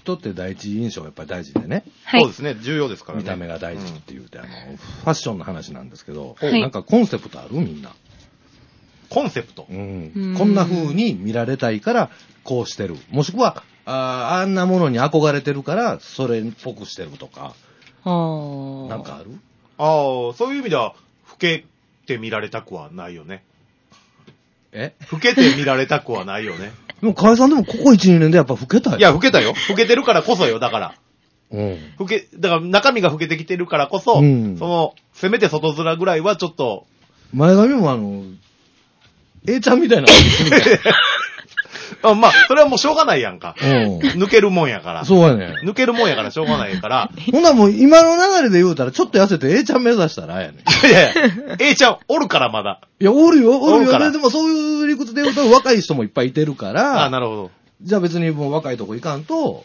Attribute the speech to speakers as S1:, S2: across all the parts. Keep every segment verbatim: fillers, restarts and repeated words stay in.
S1: 人って第一印象がやっぱり大事でね。
S2: はい。
S3: そうですね、重要ですからね。
S1: 見た目が大事って言うて、あの、ファッションの話なんですけど、
S2: はい
S1: なんかコンセプトあるみんな。
S3: コンセプト。
S1: うん。
S2: うん
S1: こんな風に見られたいから、こうしてる。もしくは、あ, あんなものに憧れてるから、それっぽくしてるとか。
S2: あー。
S1: なんかある？
S3: ああ、そういう意味では、老けて見られたくはないよね。
S1: え
S3: 老けて見られたくはないよね。
S1: でも、河合さんでもここいち、にねんでやっぱ老けたよ。
S3: いや、老けたよ。老けてるからこそよ、だから。
S1: うん。
S3: 老け、だから中身が老けてきてるからこそ、
S1: うん
S3: その、せめて外面ぐらいはちょっと、
S1: 前髪もあの、A ちゃんみたいな感じする
S3: あまあ、それはもうしょうがないやんか。
S1: から。うん。
S3: 抜けるもんやから。
S1: そうやね。
S3: 抜けるもんやからしょうがないから。
S1: ほんならもう今の流れで言うたら、ちょっと痩せて A ちゃん目指したらやねん。
S3: いやいや、A ちゃんおるからまだ。
S1: いや、おるよ、おるよね。
S3: おるから
S1: でもそういう理屈で言うと若い人もいっぱいいてるから、
S3: あなるほど。
S1: じゃあ別にもう若いとこ行かんと、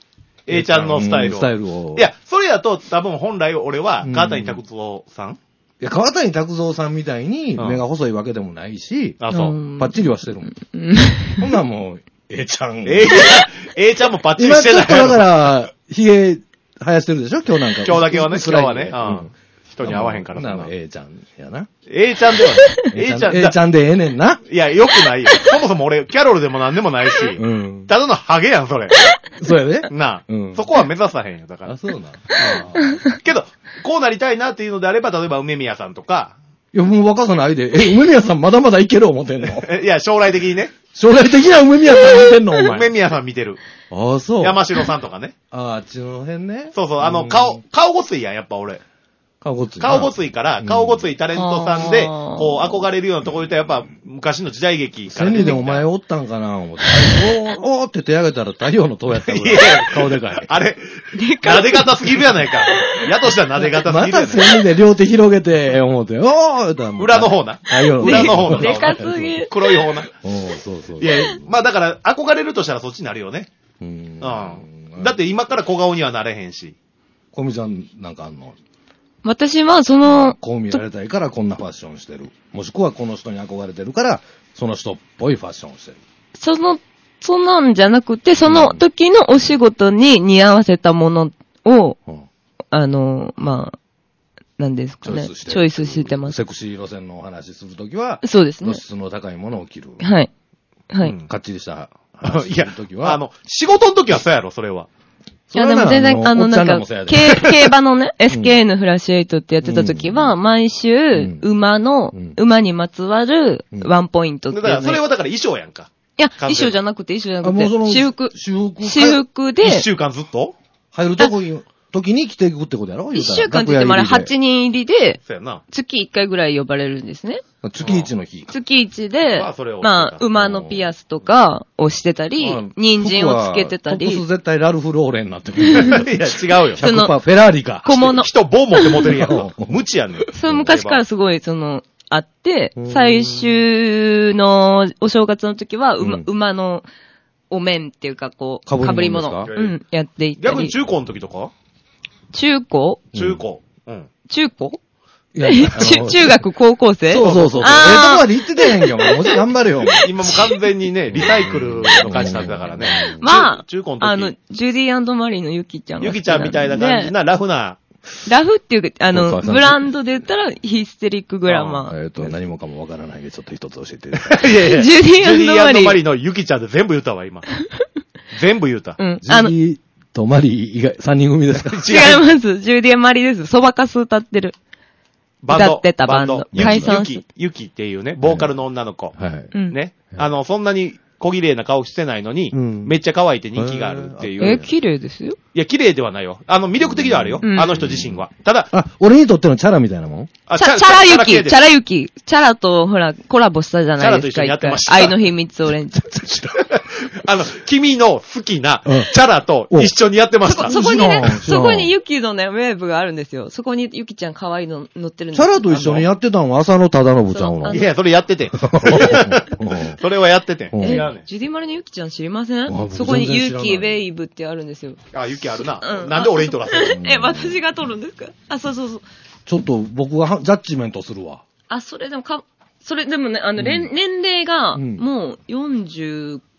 S3: A ちゃんのスタイルを。
S1: スタイルを。
S3: いや、それやと多分本来俺は
S1: うん、
S3: 川谷拓三さん、
S1: いや、川谷拓三さんみたいに
S3: うん
S1: 目が細いわけでもないし、
S3: あ、そう。
S2: ん
S1: パッチリはしてるもん。
S2: うん
S1: ほんならもう、A ちゃん。
S3: A ちゃん、A ちゃんもパッチリ
S1: 今
S3: してない
S1: ちょっとだから、髭生やしてるでしょ今日なんか。
S3: 今日だけはね、
S1: スライドで
S3: 今日はね。うん。人に合わへんからそんな
S1: ほなもう A ちゃんやな。
S3: A ちゃんではない。A ちゃん、
S1: A ちゃんでええねんな。
S3: いや、よくないよ。そもそも俺、キャロルでもなんでもないし、
S1: うん。
S3: ただのハゲやん、それ。
S1: そうやね。
S3: なあ、
S1: うん
S3: そこは目指さへんよ、だから
S1: あ、。そうなん。
S3: けど、こうなりたいなっていうのであれば、例えば梅宮さんとか、
S1: いや、もう若さないで。え、梅宮さんまだまだいける思ってんの？
S3: えいや、将来的にね、
S1: 将来的な梅宮さん見てんのお前。
S3: 梅宮さん見てる。
S1: ああ、そう。
S3: 山城さんとかね。
S1: ああ、あっちの辺ね。
S3: そうそう、あの、
S1: ん
S3: 顔、顔ごついやん、やっぱ俺。
S1: 顔ごついな。
S3: 顔ごついから、
S1: うん
S3: 顔ごついタレントさんで、
S2: あー
S3: こう、憧れるようなところで言ったら、やっぱ、昔の時代劇から出てきた。
S1: 千里でお前おったんかな思って。おー、おーって手挙げたら太陽の塔やったぐらい
S3: いやいや。
S1: 顔でかい。
S3: あれ、撫で方すぎるやないか。やとしたら撫で方す
S1: ま
S3: ぎるやないか。
S1: た千里で両手広げて、思って、おー言ったらもう
S3: 裏の方な。
S1: 太陽の塔。
S3: 裏の方の
S2: でかすぎる。
S3: 黒い方な。
S1: おーそうそう。
S3: いや、まあだから、憧れるとしたらそっちになるよね。
S1: う。
S3: うんん。だって今から小顔にはなれへんし。
S1: コミちゃんなんかあんの？
S2: 私はその、
S1: こう見られたいからこんなファッションしてる。もしくはこの人に憧れてるから、その人っぽいファッションをしてる。
S2: その、そんなんじゃなくて、その時のお仕事に似合わせたものを、
S1: うん
S2: あの、まあ、なんですかね。
S1: チョイスして
S2: チョイスしてます。
S1: セクシー路線のお話するときは、
S2: そうですね
S1: 露。出の高いものを着る。
S2: はい。はい。
S3: うん
S1: かっちりした話
S3: いや
S1: するとき、は、
S3: あの、仕事の時はそうやろ、それは。
S2: いや、でも全然、あの、なんか、
S1: 競
S2: 競競馬のね、エスケーエヌ フラッシュエイトってやってた時は、毎週、
S1: うん
S2: 馬の
S1: うん、
S2: 馬にまつわる
S1: うん
S2: ワンポイントっていうの。
S3: だから、それはだから衣装やんか。
S2: いや、衣
S3: 完全
S2: 装じゃなくて、衣装じゃなくて、
S1: あもうその、
S2: 私服。
S1: 私服。
S2: 私服で、
S3: 一週間ずっと
S1: 入るとこに、時に着ていくってことやろ
S2: 一週間って言ってもあれはちにん入りで、
S3: そうやな。
S2: 月いっかいぐらい呼ばれるんですね。
S1: 月一の日。
S2: 月一で、
S3: まあそれを
S2: まあ、馬のピアスとかをしてたり、人参をつけてた
S1: トップス
S2: り、
S1: 絶対ラルフローレンになってくる。
S3: いや、違うよ。
S2: その
S1: ひゃくパーセントフェラーリか。
S2: 小物。
S3: 人、ボン持って持てるやん。無知やねん。
S2: それ昔からすごい、その、あって
S1: うん、
S2: 最終のお正月の時は、馬、
S1: うん
S2: 馬のお面っていうか、こう、
S1: 被り物
S2: 被り物。
S3: ですか
S2: うん、やっていったり。
S3: 逆に中高の時とか
S2: 中高
S3: 中高。うん。
S2: 中高
S1: いや
S2: え
S1: あの
S2: 中中学高校生
S1: そうそうそうそう。ええとこ
S2: あー
S1: まで行ってたやんけ、お前。もうちょい頑張れよ、お前。
S3: 今もう完全にね、リサイクルの感じになってたからね。
S2: まあ、
S3: 中中高の時。
S2: あの、ジュディ&マリーのユキちゃんが
S3: ゆ
S2: 好き
S3: きちゃんみたいな感じな、ラフな。
S2: ラフっていうか、あの、
S1: お母さん
S2: ブランドで言ったら、ヒステリックグラマー。
S1: えっと、何もかもわからないんで、ちょっと一つ教えてください。
S3: いやいや、
S2: ジュディ
S3: ジュディ
S2: マリー
S3: マリーのゆきちゃんで全部言ったわ、今。全部言った。
S2: うん。
S1: ジ
S2: あの、違い
S1: ュディとマリー以外、三人組ですか？
S2: ます。ジュディマリーです。そばかす歌ってる。
S3: バンド。
S2: 歌ってたバンド
S3: ゆき、
S2: 解散
S3: ゆき、ゆきっていうね、ボーカルの女の子。
S1: はい。
S2: うん。
S3: ね。あの、そんなに小綺麗な顔してないのに、
S1: うん
S3: めっちゃ可愛いって人気があるっていう。
S2: え、綺麗ですよ。
S3: いや、綺麗ではないよ。あの、魅力的ではあるよ。
S2: うん
S3: あの人自身は。ただ、
S1: あ、俺にとってのチャラみたいなもん？
S3: あ
S2: チャチャラユキ、
S3: 系です
S2: チャラユキ。チャラと、ほら、コラボしたじゃないですか。
S3: チャラと一緒にやってました
S2: 一回愛の秘密オレンジ。
S3: あの、君の好きな
S1: うん
S3: チャラと一緒にやってました。
S2: そこにね
S1: 知らん知らん、
S2: そこにユキのね、ウェーブがあるんですよ。そこにユキちゃん可愛いの乗ってるんですよ。
S1: チャラと一緒にやってたんは浅野忠信ちゃんの。
S2: そう
S3: いや、それやっててん。それはやっててん。
S1: うん
S2: え
S3: 違うねん。
S2: ジュディマリのユキちゃん知りませ
S1: あ
S2: んそこに
S1: 全然知らない
S2: ユキ、ウェイブってあるんですよ。
S3: あ、雪あるな。
S2: うん
S3: なんで俺に取らせるの
S2: え、私が撮るんですかあ、そうそうそう。
S1: ちょっと僕がはジャッジメントするわ。
S2: あ、それでもか、それでもね、あの、
S1: うん
S2: 年年齢が、
S1: うん
S2: もうよんじゅう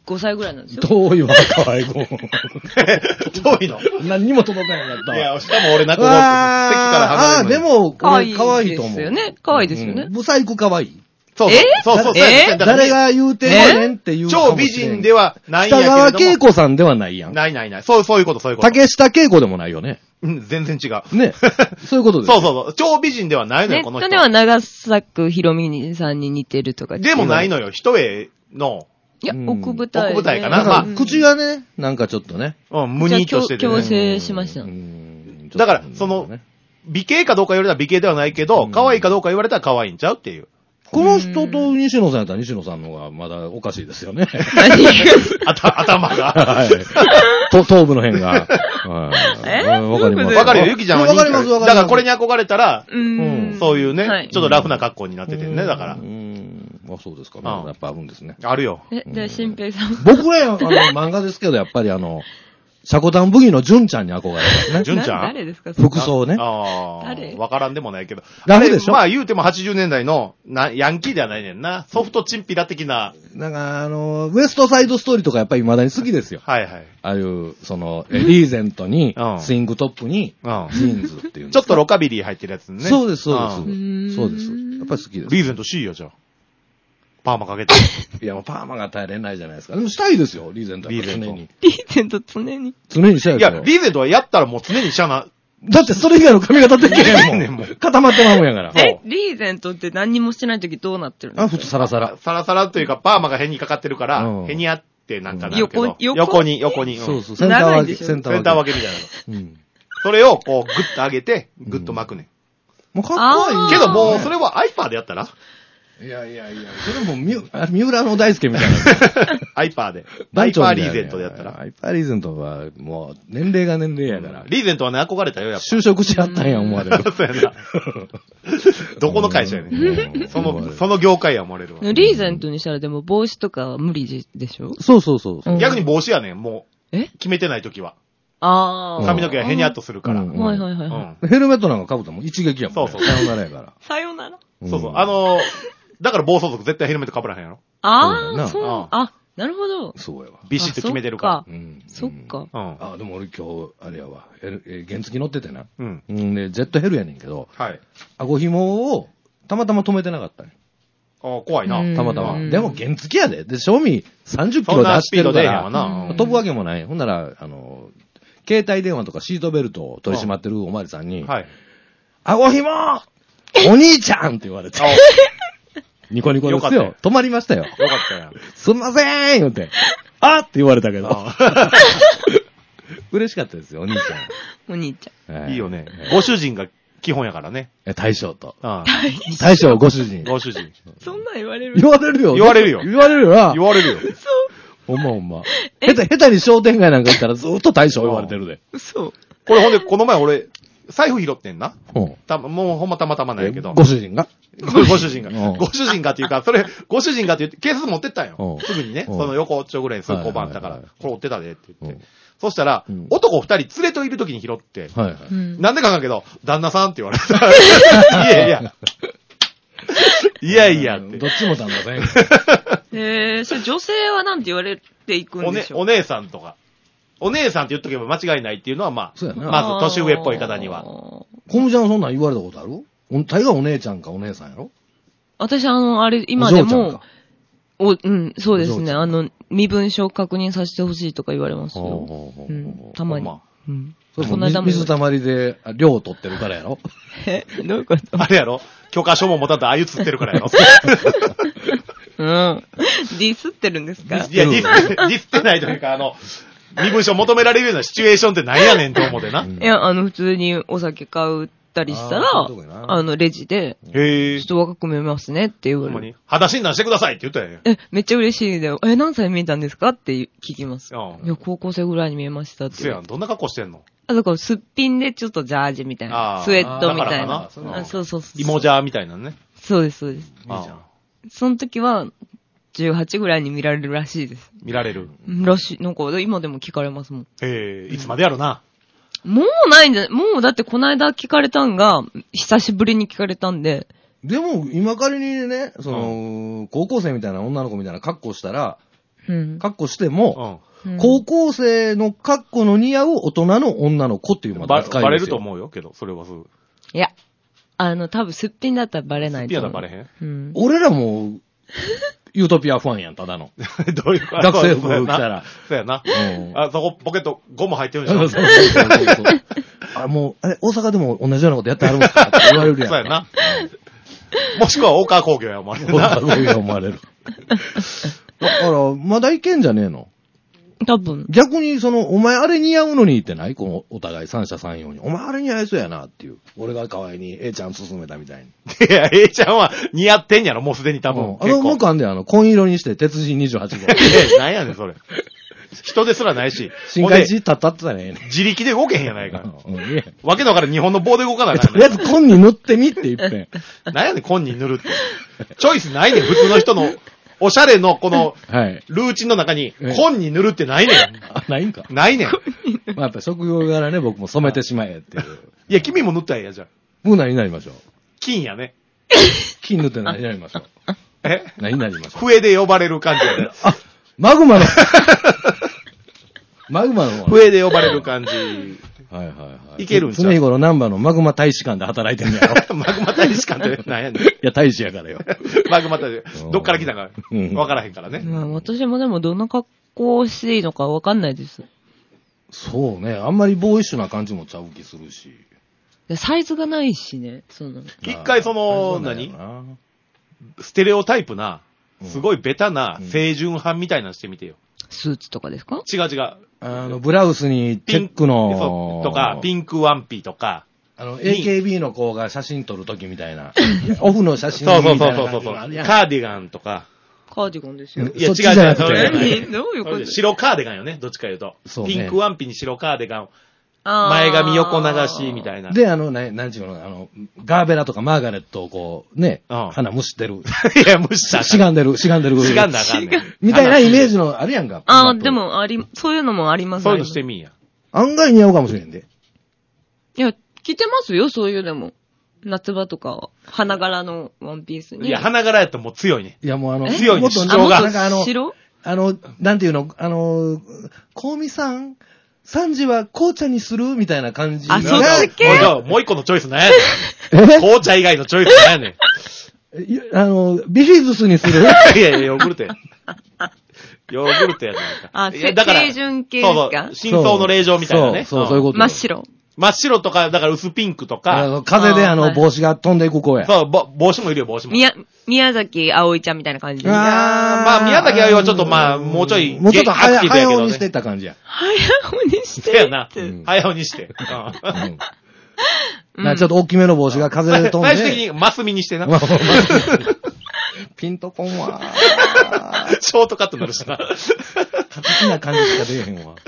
S2: ごさいぐらいなんですよ。
S1: 遠いわ、可愛い子。
S3: 遠いの。
S1: 何にも届かなかったわ。
S3: いや、しかも俺泣こうって、席から
S1: ああー、
S3: 離れるのに。
S1: でも、
S2: 可愛い
S1: 可愛いと思う。
S2: ですよね。可愛いですよね。
S1: ブサイク可愛い。
S3: そう
S2: え
S3: そうそうそう。
S2: え
S3: そうだから
S1: 誰が言うてんねんっていう。
S3: 超美人ではないんやけ
S1: 北川
S3: れども。
S1: 景子さんではないやん。
S3: ないないない。そう、そういうこと、そういうこと。
S1: 竹下景子でもないよね。
S3: うん、全然違う。
S1: ね。そういうことです。
S3: そうそうそう。超美人ではないのよ、この人。
S2: ネットでは長作ひろみさんに似てるとか。
S3: でもない
S2: の。
S3: のよ、一重の、
S2: いや
S1: う、ん
S2: 奥舞台で。
S3: 奥舞台かな
S1: なんか
S3: まあ、
S1: 口がね、なんかちょっとね。
S3: うん、無ニとしてて、
S2: 強
S3: ね。
S2: 制しました
S1: う。ん
S3: だからその、美形かどうか言われたら美形ではないけど、
S1: うん
S3: 可愛いかどうか言われたら可愛いんちゃうっていう。
S1: この人と西野さんやったら西野さんの方がまだおかしいですよね。
S2: 何が
S3: あた、頭が。
S1: はい。と頭部の辺が。
S2: え
S1: はいわかります。
S3: わかるよ、ゆきちゃんは人気
S1: わかります、わかります。
S3: だからこれに憧れたら、
S2: うーん。
S3: そういうね、
S2: はい
S3: ちょっとラフな格好になっててね、だから
S1: う。ん。あ、そうですか。
S3: ん
S1: やっぱあるんですね。
S3: あるよ。
S2: え、じゃあ、新平さん。
S1: 僕ね、あの、漫画ですけど、やっぱりあの、シャコタンブギの純ちゃんに憧れますね。
S3: 純ちゃん
S2: な誰ですかそれ
S1: 服装ね。
S3: ああ。
S2: 誰
S3: わからんでもないけど。
S1: ラフでしょ
S3: あれまあ言うてもはちじゅうねんだいの、な、ヤンキーではないねんな。ソフトチンピラ的な。
S1: なんか、あの、ウエストサイドストーリーとかやっぱり未だに好きですよ。
S3: はいはい。
S1: ああいう、その、えリーゼントに
S3: う、ん
S1: スイングトップに、
S3: うん。
S1: ジーンズっていう。
S3: ちょっとロカビリー入ってるやつね。
S1: そうです、そう
S3: う
S1: です
S2: ん。
S1: そうです。やっぱり好きです。
S3: リーゼント C よ、じゃあ。パーマかけて。
S1: いや、もうパーマが耐えれないじゃないですか。でもしたいですよ、リーゼントは。
S3: リーゼント
S1: 常に。
S2: リーゼント常に。
S1: 常にしたい
S3: いや、
S1: ですよ。
S3: リーゼントはやったらもう常にシャナ。
S1: だってそれ以外の髪型できへん
S3: ね
S1: も
S3: も
S1: ん。固まってまうんやから。
S3: そう
S2: え、リーゼントって何にもしてないときどうなってるんで
S1: あ、
S2: すか
S1: 普通サラサラ。
S3: サラサラというか、パーマが辺にかかってるから
S1: うん、
S3: 辺にあってなんかなるけど。
S2: 横横
S3: 横に、横に。うん
S1: そうそう、センター分け。
S2: 長いでしょ
S1: センター
S3: センター
S1: 分け。
S3: 分けみたいなの。
S1: うん。
S3: それをこう、グッと上げて、グッと巻くね。
S1: もうかっこいい。
S2: あー
S3: けどもう、それはアイパーでやったら
S1: いやいやいや、それもみゅ、あ三浦の大輔みたいな。
S3: アイパーで。ア
S1: 団
S3: イパーリ
S1: 長みたいな
S3: ーゼントでやったら。
S1: アイパーリーゼントは、もう、年齢が年齢やから。
S3: リーゼントはね、憧れたよ、やっ
S1: 就職しはったんや、思われる。
S3: ぱ。そうやな。どこの会社やね
S1: うん
S3: ん。その、その業界や思われるわ。
S2: リーゼントにしたらでも帽子とかは無理ででしょ
S1: そうそうそうそう。
S2: うん
S3: 逆に帽子やねん、もう。
S2: え
S3: 決めてない時は。
S2: ああ。
S3: 髪の毛がヘニャっとするから。
S1: う
S3: うんん。
S2: はいはいはいはい。
S3: そ
S1: ヘルメットなんか被ったらもん一撃やもんね。
S3: そうそう
S1: さよならやから。
S2: さよなら。
S3: うそう。あのー、だから暴走族絶対ヘルメット被らへんやろ。
S2: ああ、
S1: そ
S2: そうう
S3: な。
S2: あ、なるほど。
S1: そうやわ。
S3: ビシッと決めてるか
S1: うん
S2: そっか。
S3: ら。うん。
S1: あ、でも俺今日、あれやわ。ええ原付乗っててな。
S3: うん。
S1: うんで、ジェットヘルやねんけど、
S3: はい。
S1: 顎紐をたまたま止めてなかったね。
S3: ああ、怖いな。
S2: うん
S1: たまたま。
S2: うん
S1: でも原付やで。で、正味さんじゅっキ
S3: そんな
S1: ロで走って
S3: スピード出えへん
S1: るから、
S3: わな。
S2: うん
S1: 飛ぶわけもない。ほんなら、あの、携帯電話とかシートベルトを取り締まってるおまわりさんに、
S3: はい。
S1: 顎紐お兄ちゃんって言われて
S3: あ、
S1: ニコニコです
S3: よかったよ。
S1: よ止まりましたよ。
S3: よかったやん。
S1: すんません言うて。あって言われたけど。
S3: あ
S1: 嬉しかったですよ、お兄ち
S2: お兄ちゃん。
S1: ゃん。
S3: あいいよね。
S1: ご
S3: ご主人が基本やからね。
S1: え大将と。
S3: あ
S1: 大将、ご主人
S3: あ。ご主人。
S2: そんなん言われる
S1: 言われるよ。
S3: 言われるよ
S1: 言われるよな
S3: 言。われるよ。
S1: ほんまほんま。下手、下手に商店街なんか行ったらずっと大将言われてるで。
S2: 嘘。
S3: これほんで、この前俺、財布拾ってんな。
S1: うん。
S3: たもうほんまたまたまなんやけど。
S1: ご主人が
S3: ごご主人が
S1: うん。
S3: ご主人がっていうか、それ、ご主人がって言って、警察持ってったんよ
S1: う。ん
S3: すぐにね。
S1: うん
S3: その横っちょぐらいにすぐ交番あったから
S1: はいはいはい、
S3: これ追ってたでって言っ
S1: うん
S3: て。そしたら
S1: うん、
S3: 男二人連れといる時に拾って、
S1: はいはい。
S2: うん。
S3: なんでかわかんけど、旦那さんって言われた。いやいや。いやいやって
S1: ど。っちも旦那さんや
S2: えー、それ女性はなんて言われていくん
S3: おね
S2: でし、ょう
S3: お姉さんとか。お姉さんって言っとけば間違いないっていうのは、まあ、
S1: そうやな
S3: まず年上っぽい方には。
S2: あー
S1: コムちゃんそんなん言われたことあるお大概お姉ちゃんかお姉さんやろ
S2: 私、あの、あれ、今でも
S1: お嬢ちゃんか、
S2: お、うん、そうですね。
S1: お嬢ちゃん
S2: あの、身分証確認させてほしいとか言われますよ。
S1: ほうほうほうほう
S2: うん、たまに。
S3: ほんま
S2: うん。
S1: それも
S2: この間も
S1: 水水たまりであ量を取ってるからやろ
S2: え、どういうこと
S3: あれやろ許可証も持たんとあゆつってるからやろ
S2: うん。ディスってるんですか
S3: いや、ディスって、ディスってないというか、あの、身分証求められるようなシチュエーションってなんやねんと思うでな。
S1: うん
S2: いや、あの、普通にお酒買うたりしたら、
S1: あーそういうとこやな
S2: あの、レジで、
S3: へえ
S2: ちょっ。と若く見えますねって言われる。
S3: ほんまに裸診断してくださいって言ったんや。
S2: え、めっちゃ嬉しいで、え、何歳見えたんですかって聞きます。
S3: うん
S2: いや、高校生ぐらいに見えましたって
S3: せやん、どんな格好してんの
S2: あ、だから、すっぴんでちょっとジャージみたい
S3: あ
S2: な。
S3: ー
S2: スウェットみたいな
S3: だからか。な
S2: あそうそうそう。
S3: 芋ジャーみたいなのね。
S2: そうです、そうです。
S1: いいじゃん
S2: その時は、じゅうはちぐらいに見られるらしいです。
S3: 見られる。
S2: らしい。なんか、今でも聞かれますもん。
S3: へえ、いつまでやろな。
S2: もうないんじゃ、もうだってこの間聞かれたんが、久しぶりに聞かれたんで、
S1: でも、今仮にね、その、高校生みたいな女の子みたいな格好したら、
S2: うん。
S1: 格好しても、
S2: うん
S1: 高校生の格好の似合う大人の女の子っていう
S3: うん。
S1: また
S3: ばバレ
S1: 扱いですよ。
S3: ると思うよ、けど、それはすぐ。
S2: いや、あの、多分すっぴんだったらバレない
S3: ピ
S2: と思う。
S3: アノバレへん
S2: うん。
S1: 俺らも、ユートピアファンやん、ただの。
S3: どういうこと
S1: 学生服着たら。
S3: そうやな。
S1: うん
S3: あ、そこ、ポケット、ゴム入ってるでしょ。
S1: そうそうそうそう。あ、もう、え、大阪でも同じようなことやってはるんですかって言われるやん。
S3: そうやな。もしくは大川工業や思われる
S1: そう
S3: な。
S1: そう思われる。だから、まだいけんじゃねえの。
S2: 多分。
S1: 逆に、その、お前あれ似合うのにってないこの、お互い三者三様に。お前あれ似合いそうやなっていう。俺が河合に A ちゃん勧めたみたいに。
S3: いや、A ちゃんは似合ってんやろ、もうすでに多分。
S1: うんあの、向こうあんで、あの、紺色にして、鉄人にじゅうはち号。
S3: え、なんやねん、それ。人ですらないし。
S1: 新海地立ったってたね。
S3: 自力で動けへんやないか。
S1: うん、いえ。
S3: わけのわからん日本の棒で動かなあかんね
S1: とりあえず、紺に塗ってみって言ってん。
S3: なんやねん、紺に塗るって。チョイスないねん、普通の人の。おしゃれのこの、
S1: はい。
S3: ルーチンの中に、
S1: え
S3: 紺に塗るってないねん。
S1: あ、ないんか。
S3: ないねん。
S1: まあ、やっぱ職業柄ね、僕も染めてしまえっていう。
S3: いや、君も塗ったらええやじゃん。
S1: もう何になりましょう。
S3: 金やね。
S1: 金塗って何になりましょう。
S3: え
S1: 何になりましょう。
S3: 笛で呼ばれる感じやね。
S1: あ、マグマの。マグマの方ね
S3: 笛で呼ばれる感じ。
S1: はいはいはい。
S3: いけるんちゃう
S1: 常日頃南波のマグマ大使館で働いてんねやろ。
S3: マグマ大使館って何やねん。
S1: いや、大使やからよ。
S3: マグマ大使館。どっから来たか
S1: うん
S3: わからへんからね。
S2: まあ、私もでもどんな格好をしていいのかわかんないです。
S1: そうね。あんまりボーイッシュな感じもちゃう気するし。
S2: でサイズがないしね、その。
S3: 一回その、
S1: まあ
S3: 何
S1: そうなんやろな
S3: ステレオタイプな、
S1: うん
S3: すごいベタな
S1: うん
S3: 清純派みたいなのしてみてよ。
S2: スーツとかですか？
S3: 違う違う。
S1: あの、ブラウスにチェックの
S3: そ、うとか、ピンクワンピとか。
S1: あの、エーケービー の子が写真撮るときみたいな。オフの写真
S3: そうそう
S1: みた
S3: そそうそうそう。
S1: いうな感じのあるやん。
S3: カーディガンとか。
S2: カーディガンですよ。
S3: いや、
S1: そっち
S3: 違う違う。
S1: じゃなくて
S3: それじゃない
S2: 何どういうこと？
S3: 白カーディガンよね、どっちか言うと。
S1: そうね
S3: ピンクワンピに白カーディガン。
S2: あー
S3: 前髪横流しみたいな。
S1: で、あの、ね、なんちゅうの、あの、ガーベラとかマーガレットをこう、ね、
S3: うん
S1: 鼻むしってる。
S3: いや、無視したらあかん。
S1: しがんでる、しがんでる。
S3: しがんだらあかんねん。
S1: みたいなイメージのあるやんか。
S2: ああ、で。もあり、そういうのもあります。
S3: そういうのしてみんや。
S1: 案外似合うかもしれんで。
S2: いや、着てますよ、そういうのも。夏場とかは。花柄のワンピースに。
S3: いや、花柄やったらもう強いね。
S1: いや、もうあの、
S3: 強いね
S1: もっと
S3: 主張が
S1: なんかあの、
S2: 白
S1: あの、なんていうの、あの、コウミさん、さんじは紅茶にするみたいな感じが。
S2: あそっち系
S3: もうじゃあもう一個のチョイスなんやね
S1: え
S3: ん。紅茶以外のチョイスなんやねん。
S1: いやあの、ビフィズスにする
S3: いやいや、ヨーグルトや。ヨーグルトやじゃないか。
S2: あ、
S3: いやだから
S2: 清純系ですか
S3: そうそう。真相の令状みたいなね。
S1: そう、そう、そういうこと。
S2: 真っ。白。
S3: 真っ白とか、だから薄ピンクと
S1: あ
S3: か。
S1: の風であの、
S2: あーはい
S1: 帽子が飛んでいく子や。
S3: そう、ぼ帽子もいるよ、帽子も。いや
S2: 宮、宮崎葵ちゃんみたいな感じで。
S1: あー
S3: ーまあ、宮崎あゆはちょっとまあ、もうちょい、
S1: もうちょっと
S3: アク
S1: 早、
S3: ティブやけど
S1: 早尾にしてっ
S3: ね。
S1: た感じや。
S2: 早尾にして
S3: そうやな
S2: って。
S1: うん
S3: 早尾にして。
S1: うん
S3: うん
S2: うん
S1: なちょっと大きめの帽子が風で飛んで。
S3: 最終的にマスミにしてな。
S1: まあまあまあピンとこんわ。
S3: ショートカットになるしな。
S1: 過激な感じしか出えへんわ。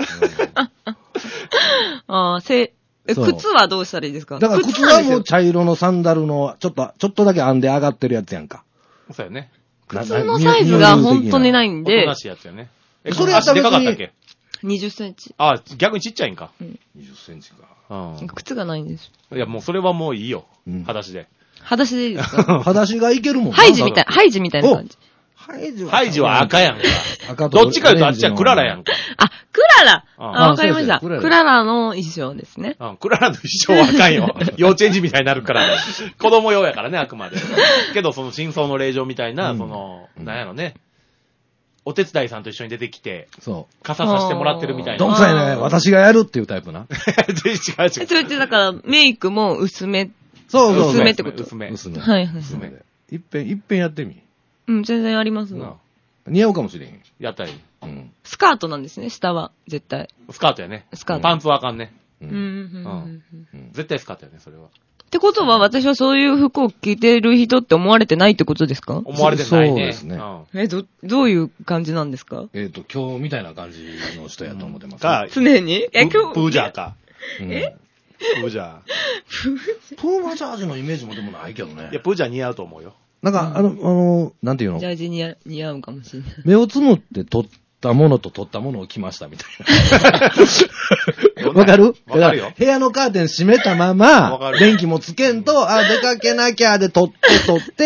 S2: ああ、せ、え、
S1: そう
S2: 靴はどうしたらいいですか？
S1: だから靴はもう茶色のサンダルの、ちょっと、ちょっとだけ編んで上がってるやつやんか。
S3: そうやね。
S2: 靴のサイズが本当にないいんで
S3: おとな、しいやつやね。え、
S1: それやった
S3: 足
S1: ら別に
S3: でかかったっけ
S2: にじゅっセンチ。
S3: あ、逆にちっちゃいんか。
S1: にじゅっセンチか。
S3: うん。
S2: 靴がないんです。
S3: いや、もうそれはもういいよ
S1: うん。
S3: 裸足で。
S2: 裸足でいいですか？
S1: 裸足がいけるもんな。
S2: ハイジみたい、ハイジみたいな感じ。
S1: ハイジは
S3: ハイジは赤やんか。
S1: 赤と
S3: どっちか言うとあっちはクララやんか。
S2: あ、クララ
S3: うん
S2: あ、わかりました。
S1: あそうですよ
S2: クララの衣装ですね。
S3: うん、クララの衣装はあかんよ。幼稚園児みたいになるから。子供用やからね、あくまで。けど、その真相の令状みたいな、
S1: うん
S3: その、
S1: うん
S3: なんやろね。お手伝いさんと一緒に出てきて、
S1: そ。
S3: 傘させてもらってるみたいうな。
S1: どんくさいね、私がやるっていうタイプな。
S3: 違う違う。
S2: それってだから、メイクも薄め。
S1: そうそうそう。
S2: 薄めってこと
S3: 薄め。
S1: 薄め。
S2: はいはい。
S3: 薄め。
S1: いっぺん、いっぺんやってみ。
S2: うん、全然あります
S3: な
S2: な。
S1: 似合うかもしれへん。
S3: やったり。
S1: うん。
S2: スカートなんですね、下は。絶対。
S3: スカートやね。
S2: スカート
S3: パンツはあかんね。
S1: う。
S2: うんん、うん、うん。
S1: うん
S3: 絶対スカートやね、それは。
S2: ってことは、私はそういう服を着てる人って思われてないってことですか？
S3: 思われてないね。
S1: そうですね
S3: ん
S2: え、ど、どういう感じなんですか？
S1: えっと、今日みたいな感じの人やと思ってます。
S3: か、
S2: 常にえ、
S3: プ
S2: 今日。
S3: プージャーか。
S1: うん
S2: え
S3: プージャー。
S1: プーマチャージのイメージもでもないけどね
S3: いや、。プージャー似合うと思うよ。
S1: なんか、あの、あの、なんていうの
S2: ジャージに似合似合うかもしれない。
S1: 目をつむって取ったものと取ったものを着ましたみたいな。わかる
S3: わかるよ。
S1: 部屋のカーテン閉めたま
S3: わ
S1: ま
S3: か、る
S1: 電気もつけんと、あ、出かけなきゃで取って取って、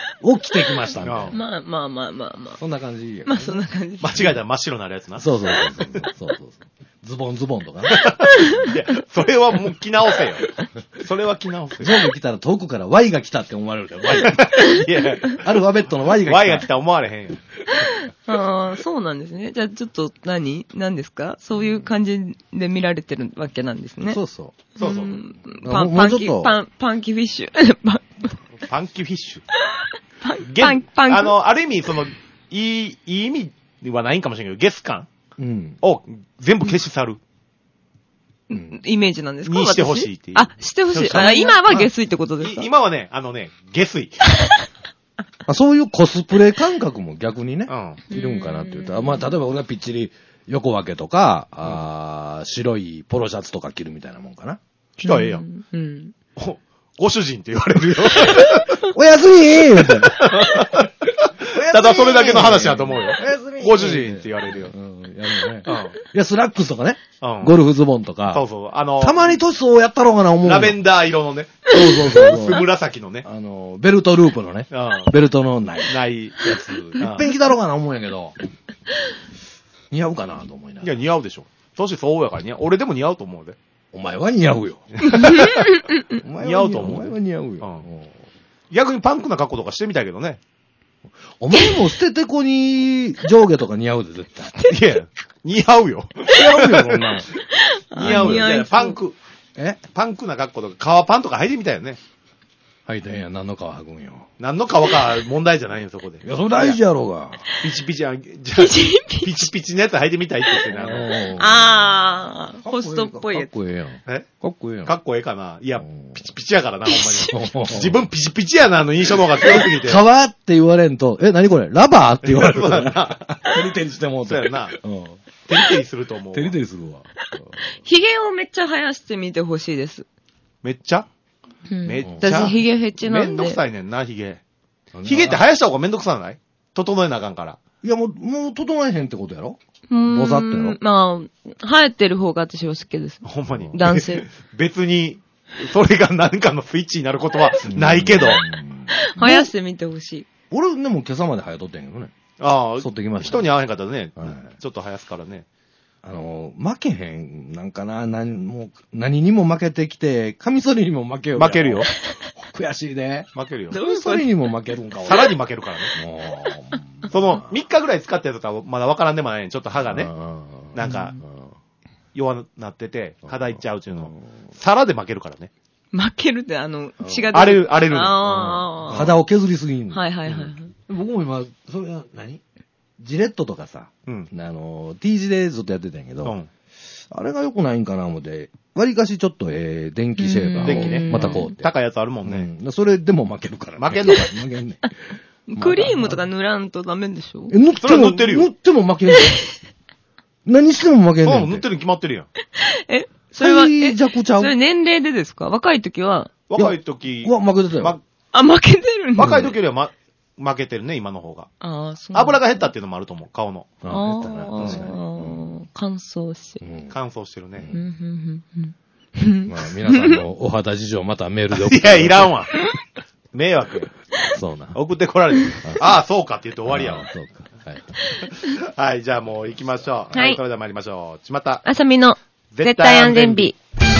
S1: を着てきましたみたいな。
S2: まあまあまあまあまあ。
S1: そんな感じや。
S2: まあそんな感じ。
S3: 間違えたら真っ白になるやつな。
S1: そうそうそうそうそうそうそう。ズボンズボンとかね。
S3: いや、それはもう着直せよ。それは着直せよ。
S1: 上部来たら遠くから Y が来たって思われるから、Y が。
S3: いや、
S1: アルファベットの Y が来た。
S3: Y が来たら思われへんよ。
S2: ああ、そうなんですね。じゃあちょっと何何ですかそういう感じで見られてるわけなんですね。
S1: そうそ
S3: そうそう。
S2: ん
S1: あ
S2: パン、
S1: もうちょっと
S2: パンキ、パン、パンキフィッシュ。パン、
S3: パンキーフィッシュ。
S2: パン、
S3: ゲ
S2: パン、パン、
S3: あの、ある意味、その、いい、いい意味はないんかもしれんけど、ゲス感
S1: う。うん。
S3: を全部消し去る。
S2: イメージなんですか
S3: にしてほしいっていう
S2: 私あ、してほしい。
S3: そう
S2: あ、今は下水ってことですか
S3: い今はね、あのね、下水。
S1: あそういうコスプレ感覚も逆にね、
S3: うん。
S1: いるんかなって言ったら、まあ、例えば俺がぴっちり横分けとか、あー白いポロシャツとか着るみたいなもんかな。
S3: 来たらええやん。
S2: うん。うん
S3: おご主人って言われるよ。
S1: おやすみーみたいな。
S3: ただそれだけの話だと思うよ。
S1: おやすみ
S3: ご主人って言われるよ。
S1: うん、やるね。
S3: うん。
S1: いや、スラックスとかね。
S3: うん。
S1: ゴルフズボンとか。
S3: そうそう。あの、
S1: たまに塗装やったろうかな思うの。
S3: ラベンダー色のね、
S1: そうそうそうそう。
S3: 紫のね。
S1: あの、ベルトループのね。
S3: うん。
S1: ベルトのない。い
S3: ないやつ。
S1: っぺん着たろうかな思うんやけど。似合うかなと思いないが
S3: や、
S1: ら。
S3: 似合うでしょ。年相応やから似合う。俺でも似合うと思うで。
S1: お前は似合うよ。お前は
S3: 似合うと思う
S1: お前は似合うよ。
S3: うん
S1: うん
S3: 逆にパンクな格好とかしてみたいけどね。
S1: お前も捨ててこに上下とか似合うで、絶対。
S3: いや、似合うよ。
S1: 似合うよ、こんなの。
S3: 似合うよ。
S2: 似合いそう
S3: いやパンク、
S1: え
S3: パンクな格好とか、革パンとか履いてみたいよね。
S1: 履いてんや、何の皮履くんよ。
S3: 何の革か問題じゃないよ、そこで。
S1: いや、それ大事やろうが。
S3: ピチピチ、あじゃあ、ピチピチのやつ履いてみたいって言ってな。
S2: ああ、ホストっぽいやつ。
S1: かっこええやん。
S3: え
S1: かっこええやん。
S3: かっこええかないや
S1: うん、
S3: ピチピチやからな、ほんまに。
S1: チ
S3: 自分ピチピチやな、の印象の方が強すぎて。
S1: 皮って言われんと、え、何これラバーって言われる
S3: そう
S1: から。
S3: やな。
S1: テリテリしてもうて。
S3: そうやな。
S1: うん。
S3: テリテリすると思うわ。
S1: テリテリするわ。
S2: 髭をめっちゃ生やしてみてほしいです。
S3: めっちゃ
S2: うん
S3: めっちゃ
S2: 私、髭フェチなんで。
S3: めんどくさいねんな、ヒゲ。
S1: うん
S3: ヒゲって生やした方がめんどくさない整えなあかんから。
S1: いや、もう、もう整えへんってことやろ
S2: うーん
S1: ぼさっとやろ
S2: まあ、生えてる方が私は好きです。
S3: ほんまに。
S2: 男性。
S3: 別に、それが何かのスイッチになることはないけど。
S1: うん
S2: 生やしてみてほしい。
S1: 俺、でも今朝まで生えとってんけどね。
S3: ああ、
S1: 剃ってきました
S3: 人に合わへんかったらね、
S1: はい
S3: ちょっと生やすからね。
S1: あの、負けへん、なんかな、何もう、何にも負けてきて、カミソリにも負けよ。
S3: 負けるよ。。
S1: 悔しいで。
S3: 負けるよ。
S2: ど
S1: カミソリにも負けるんか、俺
S3: さらに負けるからね。
S1: もう。
S3: その、みっかぐらい使ったやつとかまだわからんでもないねん。ちょっと歯がね、
S1: う
S3: なんか
S1: うん
S3: 弱なってて、肌いっちゃうっていうの。皿で負けるからね。
S2: 負けるって、あの、血が
S3: 荒れる荒れる
S2: ああ。
S1: 肌を削りすぎんの。
S2: はいはいはい。
S1: 僕も今、それは何ジレットとかさ、
S3: うん。
S1: あの、T 字でずっとやってたんやけど、
S3: うん。
S1: あれが良くないんかな思って、割かしちょっと、えー、電気シェーバーを
S3: 電気ね。
S1: またこうって。
S3: 高いやつあるもんね。
S1: うんそれでも負けるから、
S3: 負けんのかい
S1: 負けんねん。
S2: クリームとか塗らんとダメでしょ
S1: え、塗って
S3: それは
S1: も、
S3: 塗ってるよ
S1: 塗っても負けんねん。何しても負けんねんて。
S3: そう塗ってるに決まってるやん。
S2: え、それは、
S1: 最
S2: え、
S1: 弱ちゃう
S2: それ年齢でですか若い時は、
S3: 若い時、
S1: うわ、負けてたよ。
S3: ま
S2: あ、負けてるんだ。
S3: 若い時よりはま、負けてるね、今の方が。
S2: ああ、そう。
S3: 油が減ったっていうのもあると思う、顔の。
S1: あ
S2: あ
S1: あ、減ったな、確かに。
S2: あ、乾燥してる。
S1: うん
S3: 乾燥してるね。
S2: うん、うん、うん。
S1: まあ、皆さんのお肌事情またメールで送って
S3: いや、いらんわ。迷惑よ。
S1: そうな。
S3: 送ってこられて。ああ、そうかって言って終わりやわ
S1: あ。そうか。はい。
S3: はい、じゃあもう行きましょう。
S2: はい
S3: それでは参りましょう。ちまた。
S2: あさみの絶対安全日。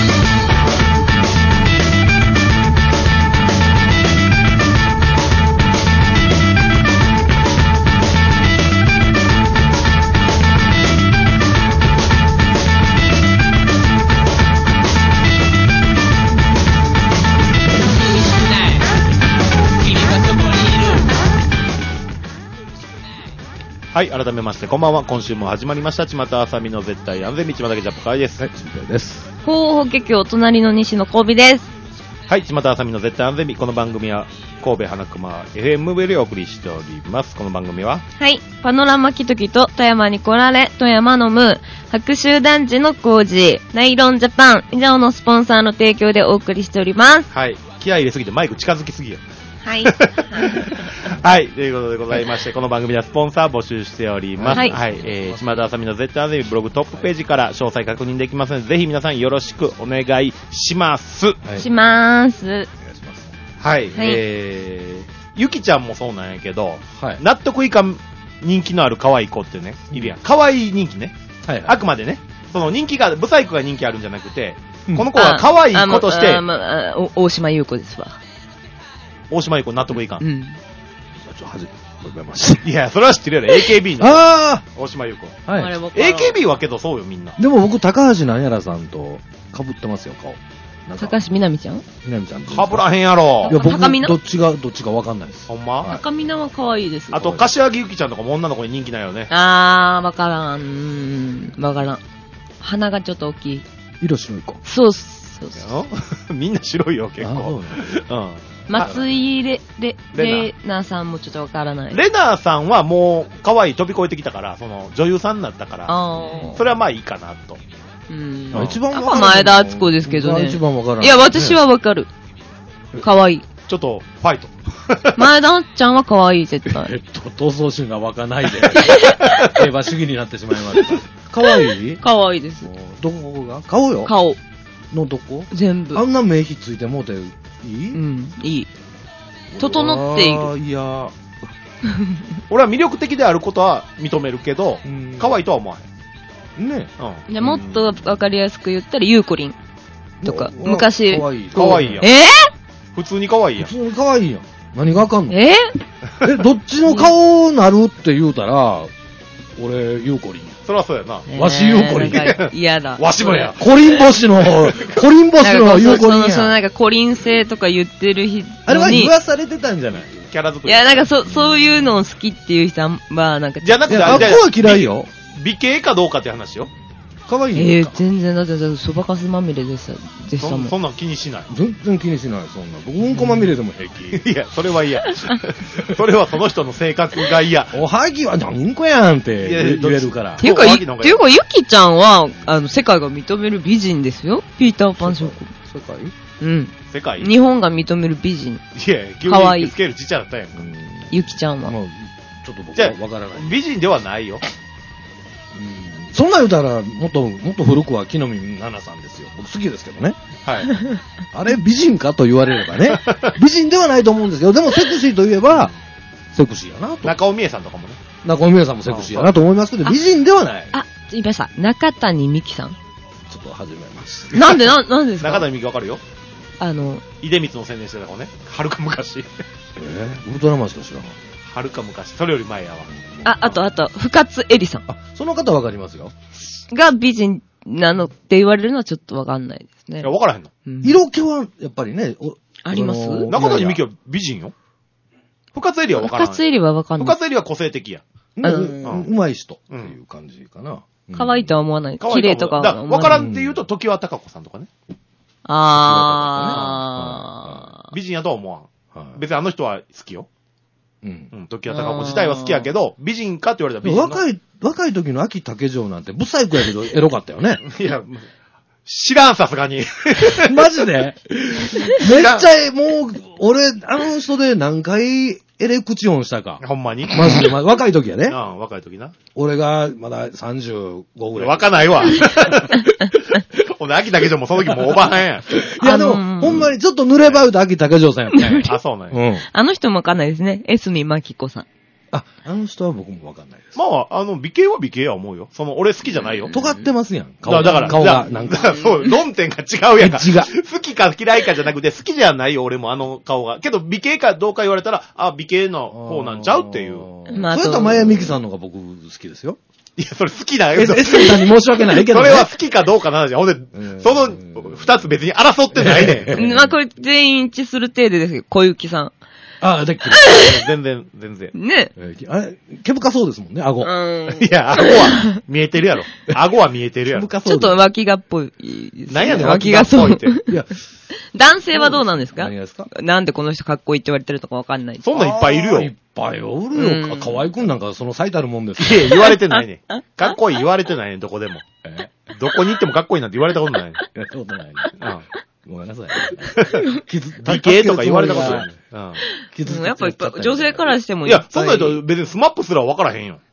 S3: はい、改めまして、こんばんは。今週も始まりました。ちまたあさみの絶対安全日、ちまたけジャップ会です。
S1: はい、心配です。
S2: ほうほけきょう隣の西の神戸です。
S3: はい、ちまたあさみの絶対安全日。この番組は、神戸花熊 エフエム でお送りしております。この番組は、
S2: はい。パノラマキトキと富山に来られ、富山のムー、白州団地の工事、ナイロンジャパン、以上のスポンサーの提供でお送りしております。
S3: はい、気合い入れすぎてマイク近づきすぎよ。
S2: はい。
S3: はい、ということでございまして、この番組ではスポンサー募集しております。は、
S2: はいい
S3: えー、ちまたあさみの絶対安全日ブログトップページから詳細確認できますので、ぜひ皆さんよろしくお願いします。
S1: はい。
S2: しまーす。
S1: お願いします。
S3: はい、
S2: はい
S3: えゆきちゃんもそうなんやけど、
S1: はい。
S3: 納得いかん人気のある可愛い子ってね、いるやん。可愛い人気ね。
S1: はいはい。
S3: あくまでね、その人気が、ブサイクが人気あるんじゃなくて、
S1: うん
S3: この子は可愛い子として
S2: あ、、まあ、お大島優子ですわ。
S3: 大島優子納得いかん。
S2: うん。
S1: ちょっとはじめまして。
S3: いや、それは知ってるやろ。エーケービー の
S1: あ
S3: 大島優子。
S1: あはい。
S2: あれわからん
S3: エーケービー はけどそうよ、みんな。
S1: でも僕、高橋なんやらさんと被ってますよ、顔。なんか
S2: 高橋みなみちゃん
S1: みなみちゃんと。
S3: かぶらへんやろ
S1: いや、。僕、
S2: 高見な
S1: どっちが、どっちかわかんないです。
S3: ほんま、
S1: はい
S2: 高見なは可愛いです。
S3: あと、柏木由紀ちゃんとかも女の子に人気ないよね。
S2: あー、わからん。うーん、わからん。鼻がちょっと大きい。
S1: 色白い子。
S2: そうそうそう。
S3: うんみんな白いよ、結
S1: あそう
S3: 構。
S1: なん
S3: うん。
S2: 松井レ、レ、
S3: レ
S2: レナさんもちょっとわからない。
S3: レナーさんはもう、可愛い飛び越えてきたから、その、女優さんになったから、
S2: あー。
S3: それはまあいいかなと。
S2: うん。
S1: あ一番
S2: やっ
S1: わからない
S2: ぱ前田敦子ですけどね。
S1: 一番わからない。
S2: いや、私はわかる。可愛い。
S3: ちょっと、ファイト。
S2: 前田ちゃんは可愛い、絶
S1: え
S2: 対。
S1: っと、闘争心が湧かないで、競馬主義になってしまいました。かわいい
S2: 可愛いです。
S1: どこが顔よ
S2: 顔。
S1: のどこ
S2: 全部。
S1: あんな目ひっついてもうていい、
S2: うん、いい。整っている。
S1: あいや、
S3: 俺は魅力的であることは認めるけど、
S1: うん
S3: 可愛いとは思わへん。
S1: ね
S3: うん。
S2: じゃあもっとわかりやすく言ったら、ゆうこりん。とか、
S1: うわ
S2: 昔。
S1: かわいい。
S3: 可愛いやん。
S2: え
S3: 普通に可愛いやん
S1: 普。通にかわいいやん。何があかん
S2: ー、
S1: の
S2: え
S1: え、どっちの顔なるって言うたら、俺、ゆうこりんや。
S3: それはそうやな。
S2: ー
S1: わしゆうこりん
S2: なんか嫌だ。
S3: わしもや。
S1: コリン星の、コリン星
S2: なんかこう
S1: のゆうこりん
S2: その、そのな
S1: や。
S2: んか、コリン性とか言ってる人に。
S1: あれは言わされてたんじゃない
S3: キャラ作り。
S2: いや、なんかそ、そういうのを好きっていう人は、なんか、
S3: じゃなくて、
S1: いや、あっこ
S3: じゃ
S1: は嫌いよ。
S3: 美形かどうかって話よ。
S1: かわいい
S2: えー
S1: んか、
S2: 全然、だって、だってそばかすまみれでした、でしたもん。
S3: そそんなん気にしない。
S1: 全然気にしない、そんな。僕、うんこまみれでも平気。
S3: いや、それは嫌。それはその人の性格が嫌。
S1: おはぎはうんこやんって
S3: いやいや
S1: 言えるから
S2: って。いうか、いっ
S3: おはぎの方が
S2: ていうか、ゆきちゃんは、あの、世界が認める美人ですよ。ピーターパン諸国。
S1: 世界
S2: うん。
S3: 世界。い
S2: 日本が認める美人。
S3: や、急
S2: かわいい
S3: にスケールちっちゃかったやんか。
S1: うん。
S2: ゆきちゃんは。
S1: まあ、ちょっと僕
S3: じゃ
S1: はわからない。
S3: 美人ではないよ。
S1: うんそんなん言うたら、もっと、もっと古くは木の実奈々さんですよ。僕好きですけどね。
S3: はい。
S1: あれ美人かと言われればね。美人ではないと思うんですけど、でもセクシーといえば、セクシーやなと。
S3: 中尾美恵さんとかもね。
S1: 中尾美恵さんもセクシーやなと思いますけど、美人ではない。
S2: あ、言いました。中谷美紀さん。
S1: ちょっと始めます。
S2: なんで、な、なんですか
S3: 中谷美紀わかるよ。
S2: あの、
S3: 出光の宣伝してた子ね。はるか昔。
S1: えーウルトラマンしか知らん。
S3: はるか昔。それより前やわ。
S2: あ、あと、あと、深津絵里さん
S1: あ、その方わかりますよ。
S2: が美人なのって言われるのはちょっとわかんないですね
S3: いや、。わからへんの。
S2: うん
S1: 色気は、やっぱりね、お
S2: あります
S1: その
S3: 中谷美紀は美人よ。深津絵里はわからん。
S2: 深津絵里はわかんない。
S3: 深津絵里は個性的や。
S1: ねう
S2: うん
S1: うまい人っていう感じかな。
S2: 可愛いとは思わない。
S3: 可愛い
S2: 綺麗とか
S3: だ
S2: は思わない。
S3: わからんって言うと、時は高子さんとかね。
S2: あー。
S3: 美人やとは思わん。
S1: はい
S3: 別にあの人は好きよ。
S1: うん
S3: うん、時は高子自体は好きやけど、美人かって言われたら美人の。
S1: 若い、若い時の秋竹城なんて、ブサイクやけどエロかったよね。
S3: いや、知らん、さすがに。
S1: マジでめっちゃ、もう、俺、あの人で何回エレクチオンしたか。
S3: ほんまに。
S1: マジで、ま若い時やね。
S3: うん、若い時な。
S1: 俺がまださんじゅうごぐらい。
S3: 若ないわ。ほんで、秋だけじゃもうその時もうおばはんやん。
S1: いや、でも、
S2: あのー
S1: ほんまにちょっと濡ればうと秋竹城さんやったね。
S3: あ、そうなんや。
S1: うん。
S2: あの人もわかんないですね。エスミマキコさん。
S1: あ、あの人は僕もわかんないです。
S3: まあ、あの、美形は美形や思うよ。その、俺好きじゃないよ。
S1: 尖ってますやん。顔
S3: だだから、
S1: 顔が、
S3: だ
S1: なんか。
S3: だからそう、論点が違うやんか。
S1: エッジが
S3: 好きか嫌いかじゃなくて、好きじゃないよ、俺もあの顔が。けど、美形かどうか言われたら、あ、美形の方なんちゃうっていう。
S2: まあ
S1: それとマヤミキさんのが僕好きですよ。
S3: いや、それ好きな
S1: エスエスさんに申し訳ないけど、
S3: そ
S1: ね。
S3: れは好きかどうかなんじゃん。ほんで、
S1: ん
S3: その二つ別に争ってないねん。
S2: まあこれ全員一致する程度ですけど、小雪さ
S1: あ、でっきる。
S3: 全然、全然。
S2: ん。ね。
S1: えーあれ、毛深そうですもんね、顎。
S2: うん。
S3: いや、顎は見えてるやろ。顎は見えてるやろ。
S1: 毛深
S2: ちょっと脇がっぽいですね。
S3: 何やねん、
S2: 脇がそう
S3: 脇がっぽいって。
S1: いや、
S2: 男性はどうなんですか
S1: 何がですか
S2: なんでこの人かっこいいって言われてるのかわかんない。
S3: そんなんいっぱいいるよ。
S1: あーいっぱいおるよ。
S2: うん
S1: か河合くんなんかその最たるもんです
S3: いや、言われてないねん。かっこいい言われてないねん、どこでも。
S1: え
S3: どこに行ってもかっこいいなんて言われたことないねん。
S1: やったことないね。
S3: うん。
S1: ごめんなさい。傷
S3: 美形とか言われたことないねん。
S1: 傷つけ
S2: うんやっぱいっぱい、女性からしても
S3: うん。いや、そんなん
S2: いっぱい
S3: 言うと別にスマップすら分からへんよ。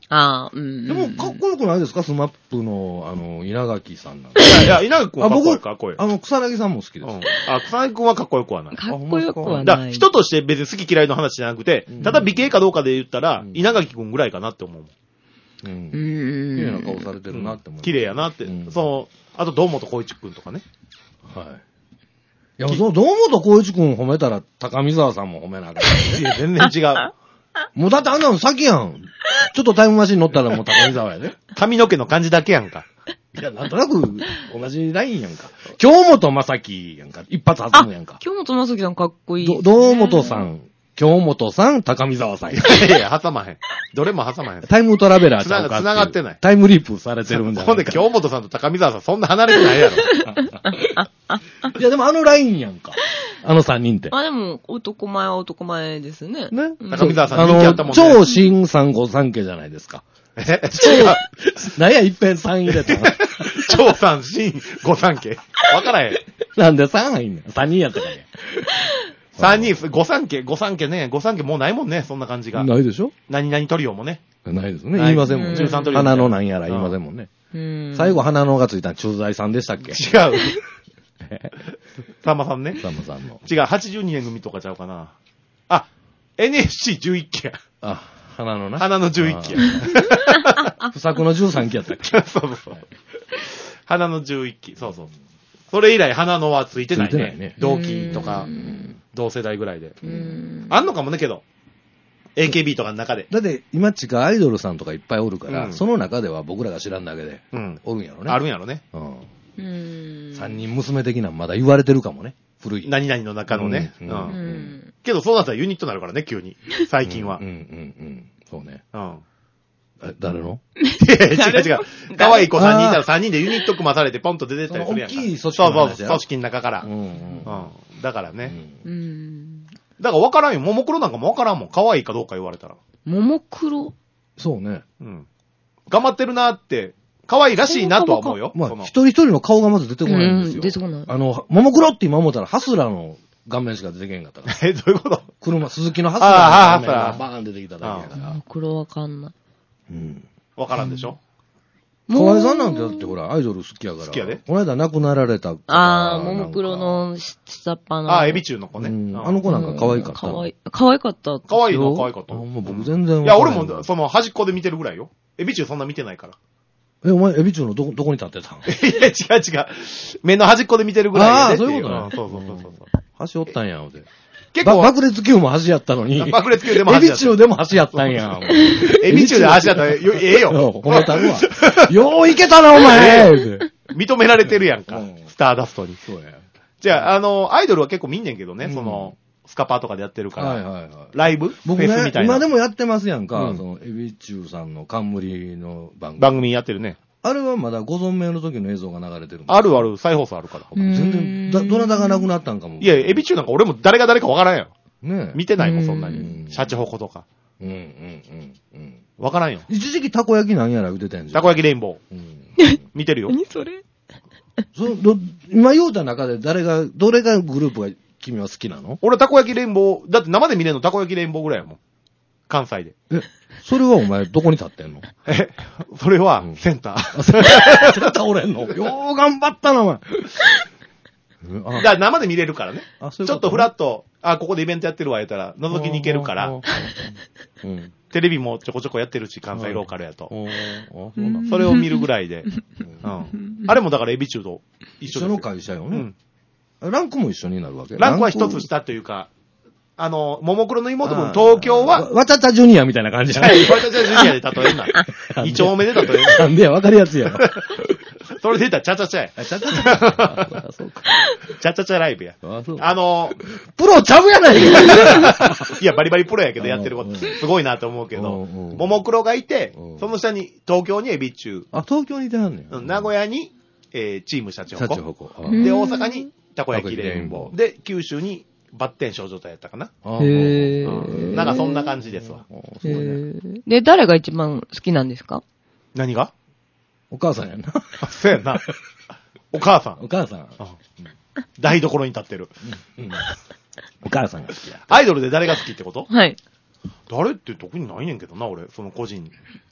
S2: ああ、うん。
S1: でも、かっこよくないですかスマップの、あの、稲垣さんなんで。
S3: いやいや、稲垣君はかっこいい、かっこいい。
S1: あの、草薙さんも好きです。
S3: うん。あ、草薙君はかっこよくはない。
S2: かっこよくは
S3: だから、
S2: ない。
S3: 人として別に好き嫌いの話じゃなくて、ただ美形かどうかで言ったら、
S1: うん
S3: 稲垣君ぐらいかなって思う。
S1: うん。
S2: うん。
S1: 綺麗な顔されてるなって思う。
S3: 綺麗やなって。
S1: うん
S3: その、あと、堂本光一君とかね。
S1: はい。いや、その、堂本光一君褒めたら、高見沢さんも褒めなあかん。
S3: いや、全然違う。
S1: もうだってあんなの先やん。ちょっとタイムマシン乗ったらもう高見沢やで。
S3: 髪の毛の感じだけやんか。
S1: いや、なんとなく同じラインやんか。京本正樹やんか。一発挟むやんか。
S2: 京本正樹さんかっこいい、
S1: ど堂本さん、京本さん、高見沢さんや。
S3: いやいや、挟まへん。どれも挟まへん。
S1: タイムトラベラーちゃうか
S3: つながってない
S1: タイムリープされてるんじゃ
S3: ほんで、
S1: ないか。
S3: 京本さんと高見沢さんそんな離れてないやろ。
S1: いや、でもあのラインやんか。あの三人って。
S2: あ、でも、男前は男前ですね。
S1: ね。
S2: うん
S3: 高見沢さん
S1: あ
S3: 人気あった
S1: の、
S3: もんね。
S1: 超新三五三家じゃないですか。
S3: え違う。
S1: なんや、一遍三入れたの。
S3: 超三新五三家。わからへん。
S1: なんで三入んねん。三人やったからね。
S3: 三人、五三家、五三家ね、五三家もうないもんね、そんな感じが。
S1: ないでしょ
S3: 何々トリオもね。
S1: ないですね。
S3: ない
S1: 言いませんもんね。
S2: じゅうさん
S3: トリオ
S1: 花のなんやら言いませんもんね。
S2: うん。
S1: 最後花のがついたの駐在さんでしたっけ
S3: 違う。さんまさんね。
S1: さんまさんの。
S3: 違う、はちじゅうにねん組とかちゃうかな。あ、エヌエスシーじゅういっ 期や。
S1: あ、花のな。
S3: 花のじゅういっ期や。
S1: 不作のじゅうさんきやったっけ
S3: そうそうそう。花のじゅういっ期。そうそう。それ以来花のはついてないね。
S1: ついてないね
S3: 同期とか
S2: う、ん
S3: 同世代ぐらいで。
S2: うん。
S3: あんのかもね、けど。エーケービー とかの中で。
S1: だって今地下アイドルさんとかいっぱいおるから、
S3: うん
S1: その中では僕らが知らんだけで、
S3: うん。
S1: おるんやろね。
S3: あるんやろね。
S1: うん。
S2: うん。
S1: 三人娘的なのまだ言われてるかもね。古い。
S3: 何々の中のね。
S1: う
S3: うんん。
S2: うんん。
S3: けどそうなったらユニットになるからね、急に。最近は
S1: うん。うんうんうん。そうね。
S3: うん。
S1: え誰の
S3: いやいや違う違う。可愛い子さんにんいたらさんにんでユニット組まされてポンと出てったりするやんか。
S1: その大きい組織
S3: そうそう、
S1: の話やろ
S3: 組織の中から。
S1: うん
S3: うん。
S1: うん
S3: だからね。
S1: うん。
S2: うん。
S3: だから分からんよ。ももクロなんかも分からんもん。可愛いかどうか言われたら。
S2: ももクロ
S1: そうね。
S3: うん。頑張ってるなって、可愛いらしいなとは思うよ。
S1: まあ
S3: そ、の
S1: 一人一人の顔がまず出てこないんですよ。
S2: うん出てこない
S1: あの、ももクロって今思ったら、ハスラーの顔面しか出てけんかったから。
S3: え、どういうこと
S1: 車、鈴木のハス
S3: ああ
S1: ラーの顔面
S3: ハスラー
S1: がバーン出てきただけやから
S2: もも。クロわかんない。
S1: うん。
S3: 分からんでしょ
S1: 河合さんなんてだってほら、アイドル好きやから。
S3: 好きやで
S1: この間亡くなられた方
S2: ああ、
S1: なんか。
S2: ももクロの下っ端の。
S3: ああ、エビ中の子ね。
S1: うん
S3: うん
S1: あの子なんか可愛かった。
S2: かわいい。可愛かった。
S3: 可愛いのは可愛かった。
S1: あもう僕全然
S3: いや、
S1: わからへん
S3: 俺も、その、端っこで見てるぐらいよ。エビ中そんな見てないから。
S1: え、お前、エビ中のどこ、どこに立ってたん
S3: いや、違う違う。目の端っこで見てるぐらいやでって
S1: ああそういうことね
S3: んそうそうそうそう。
S1: 橋おったんや、思て。
S3: 結構、
S1: ば爆裂球も橋やったのに。
S3: 爆裂球でも
S1: エビ
S3: 端やった
S1: 中でも橋やったんや。
S3: エビ中で端やったらよええよ。
S1: 褒めたるわ。よういけたな、お前
S3: 認められてるやんか
S1: うん。
S3: スターダストに。
S1: そうや。
S3: じゃあ、あの、アイドルは結構見んねんけどね、
S1: うん
S3: その、スカパーとかでやってるから。
S1: はいはいはい。
S3: ライブフ
S1: 僕ね
S3: ェスみたいな。
S1: 今でもやってますやんか。
S3: うん
S1: その、エビ中さんの冠の番組。
S3: 番組やってるね。
S1: あれはまだご存命の時の映像が流れてるんです
S3: あるある、再放送あるから。
S2: うん
S1: 全然、だ、どなたがなくなったんかも。
S3: いや、エビ中なんか俺も誰が誰かわからんよ。
S1: ねえ。
S3: 見てないもん、
S2: うん
S3: そんなに。シャチホコとか。
S1: うんうんうんうん。
S3: わからんよ。
S1: 一時期たこ焼きなんやら言うてたんじゃん。
S3: たこ焼きレインボー。
S1: うん。
S3: 見てるよ。
S2: 何それ
S1: そのど今言うた中で誰が、どれがグループが君は好きなの
S3: 俺たこ焼きレインボー、だって生で見れるのたこ焼きレインボーぐらいやもん。関西で。
S1: え、それはお前どこに立ってんの
S3: え、それは
S1: うん、
S3: センター。
S1: 倒れんのよう頑張ったな、お前。あ
S3: だから生で見れるからね。
S1: あそういうこと
S3: ちょっとフラッと、あ、ここでイベントやってるわ、言ったら、覗きに行けるから、
S1: うん。
S3: テレビもちょこちょこやってるし、関西ローカルやと。
S1: おーあ、そうなん
S3: それを見るぐらいで。うん。あれもだからエビ中と一緒ですよ
S1: 一緒の会社よね。
S3: うん。
S1: ランクも一緒になるわけ
S3: ランクは一つ下というか、あの、ももクロの妹分、
S1: あー
S3: 東京は、
S1: わわちゃちゃジュニアみたいな感じじゃな
S3: はいい、私たちはジュニアで例えんな。二丁目で例えんな。
S1: なんでや、わかりやすいやろ。
S3: それで言ったらチャチャチャや。
S1: あちゃちゃちゃ。あそうか。
S3: チャチャチャライブや。
S1: あそう
S3: あの、
S1: プロちゃうやないか。
S3: いや、バリバリプロやけどやってること
S1: うん、
S3: すごいなと思うけど、
S1: うんうん
S3: ももクロがいて
S1: うん、
S3: その下に、東京にエビ中、
S1: あ、東京にいてはんねん。
S3: うん名古屋に、えーチームシャチホコ。
S1: シャチホコ。あ
S2: うん
S3: で、大阪に、たこ焼きレインボー。
S1: たこ
S3: で、九州に、バッテン少女隊やったかな。
S1: あ
S2: へ
S3: うん
S2: ー
S3: なんかそんな感じですわ。
S1: あ
S2: へ
S1: そうね
S2: ーで、誰が一番好きなんですか
S3: 何が
S1: お母さんやな。
S3: あそうやんな。お母さん。
S1: お母さん。
S3: 台所に立ってる。
S1: うんお母さんが好きや。
S3: アイドルで誰が好きってこと
S2: はい。
S3: 誰って特にないねんけどな、俺。その個人。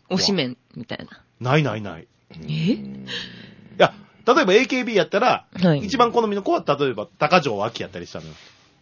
S2: 推しメンみたいな。
S3: ないないない。
S2: え
S3: いや、例えば エーケービー やったら、
S2: はい。
S3: 一番好みの子は、例えば、高城秋やったりしたのよ。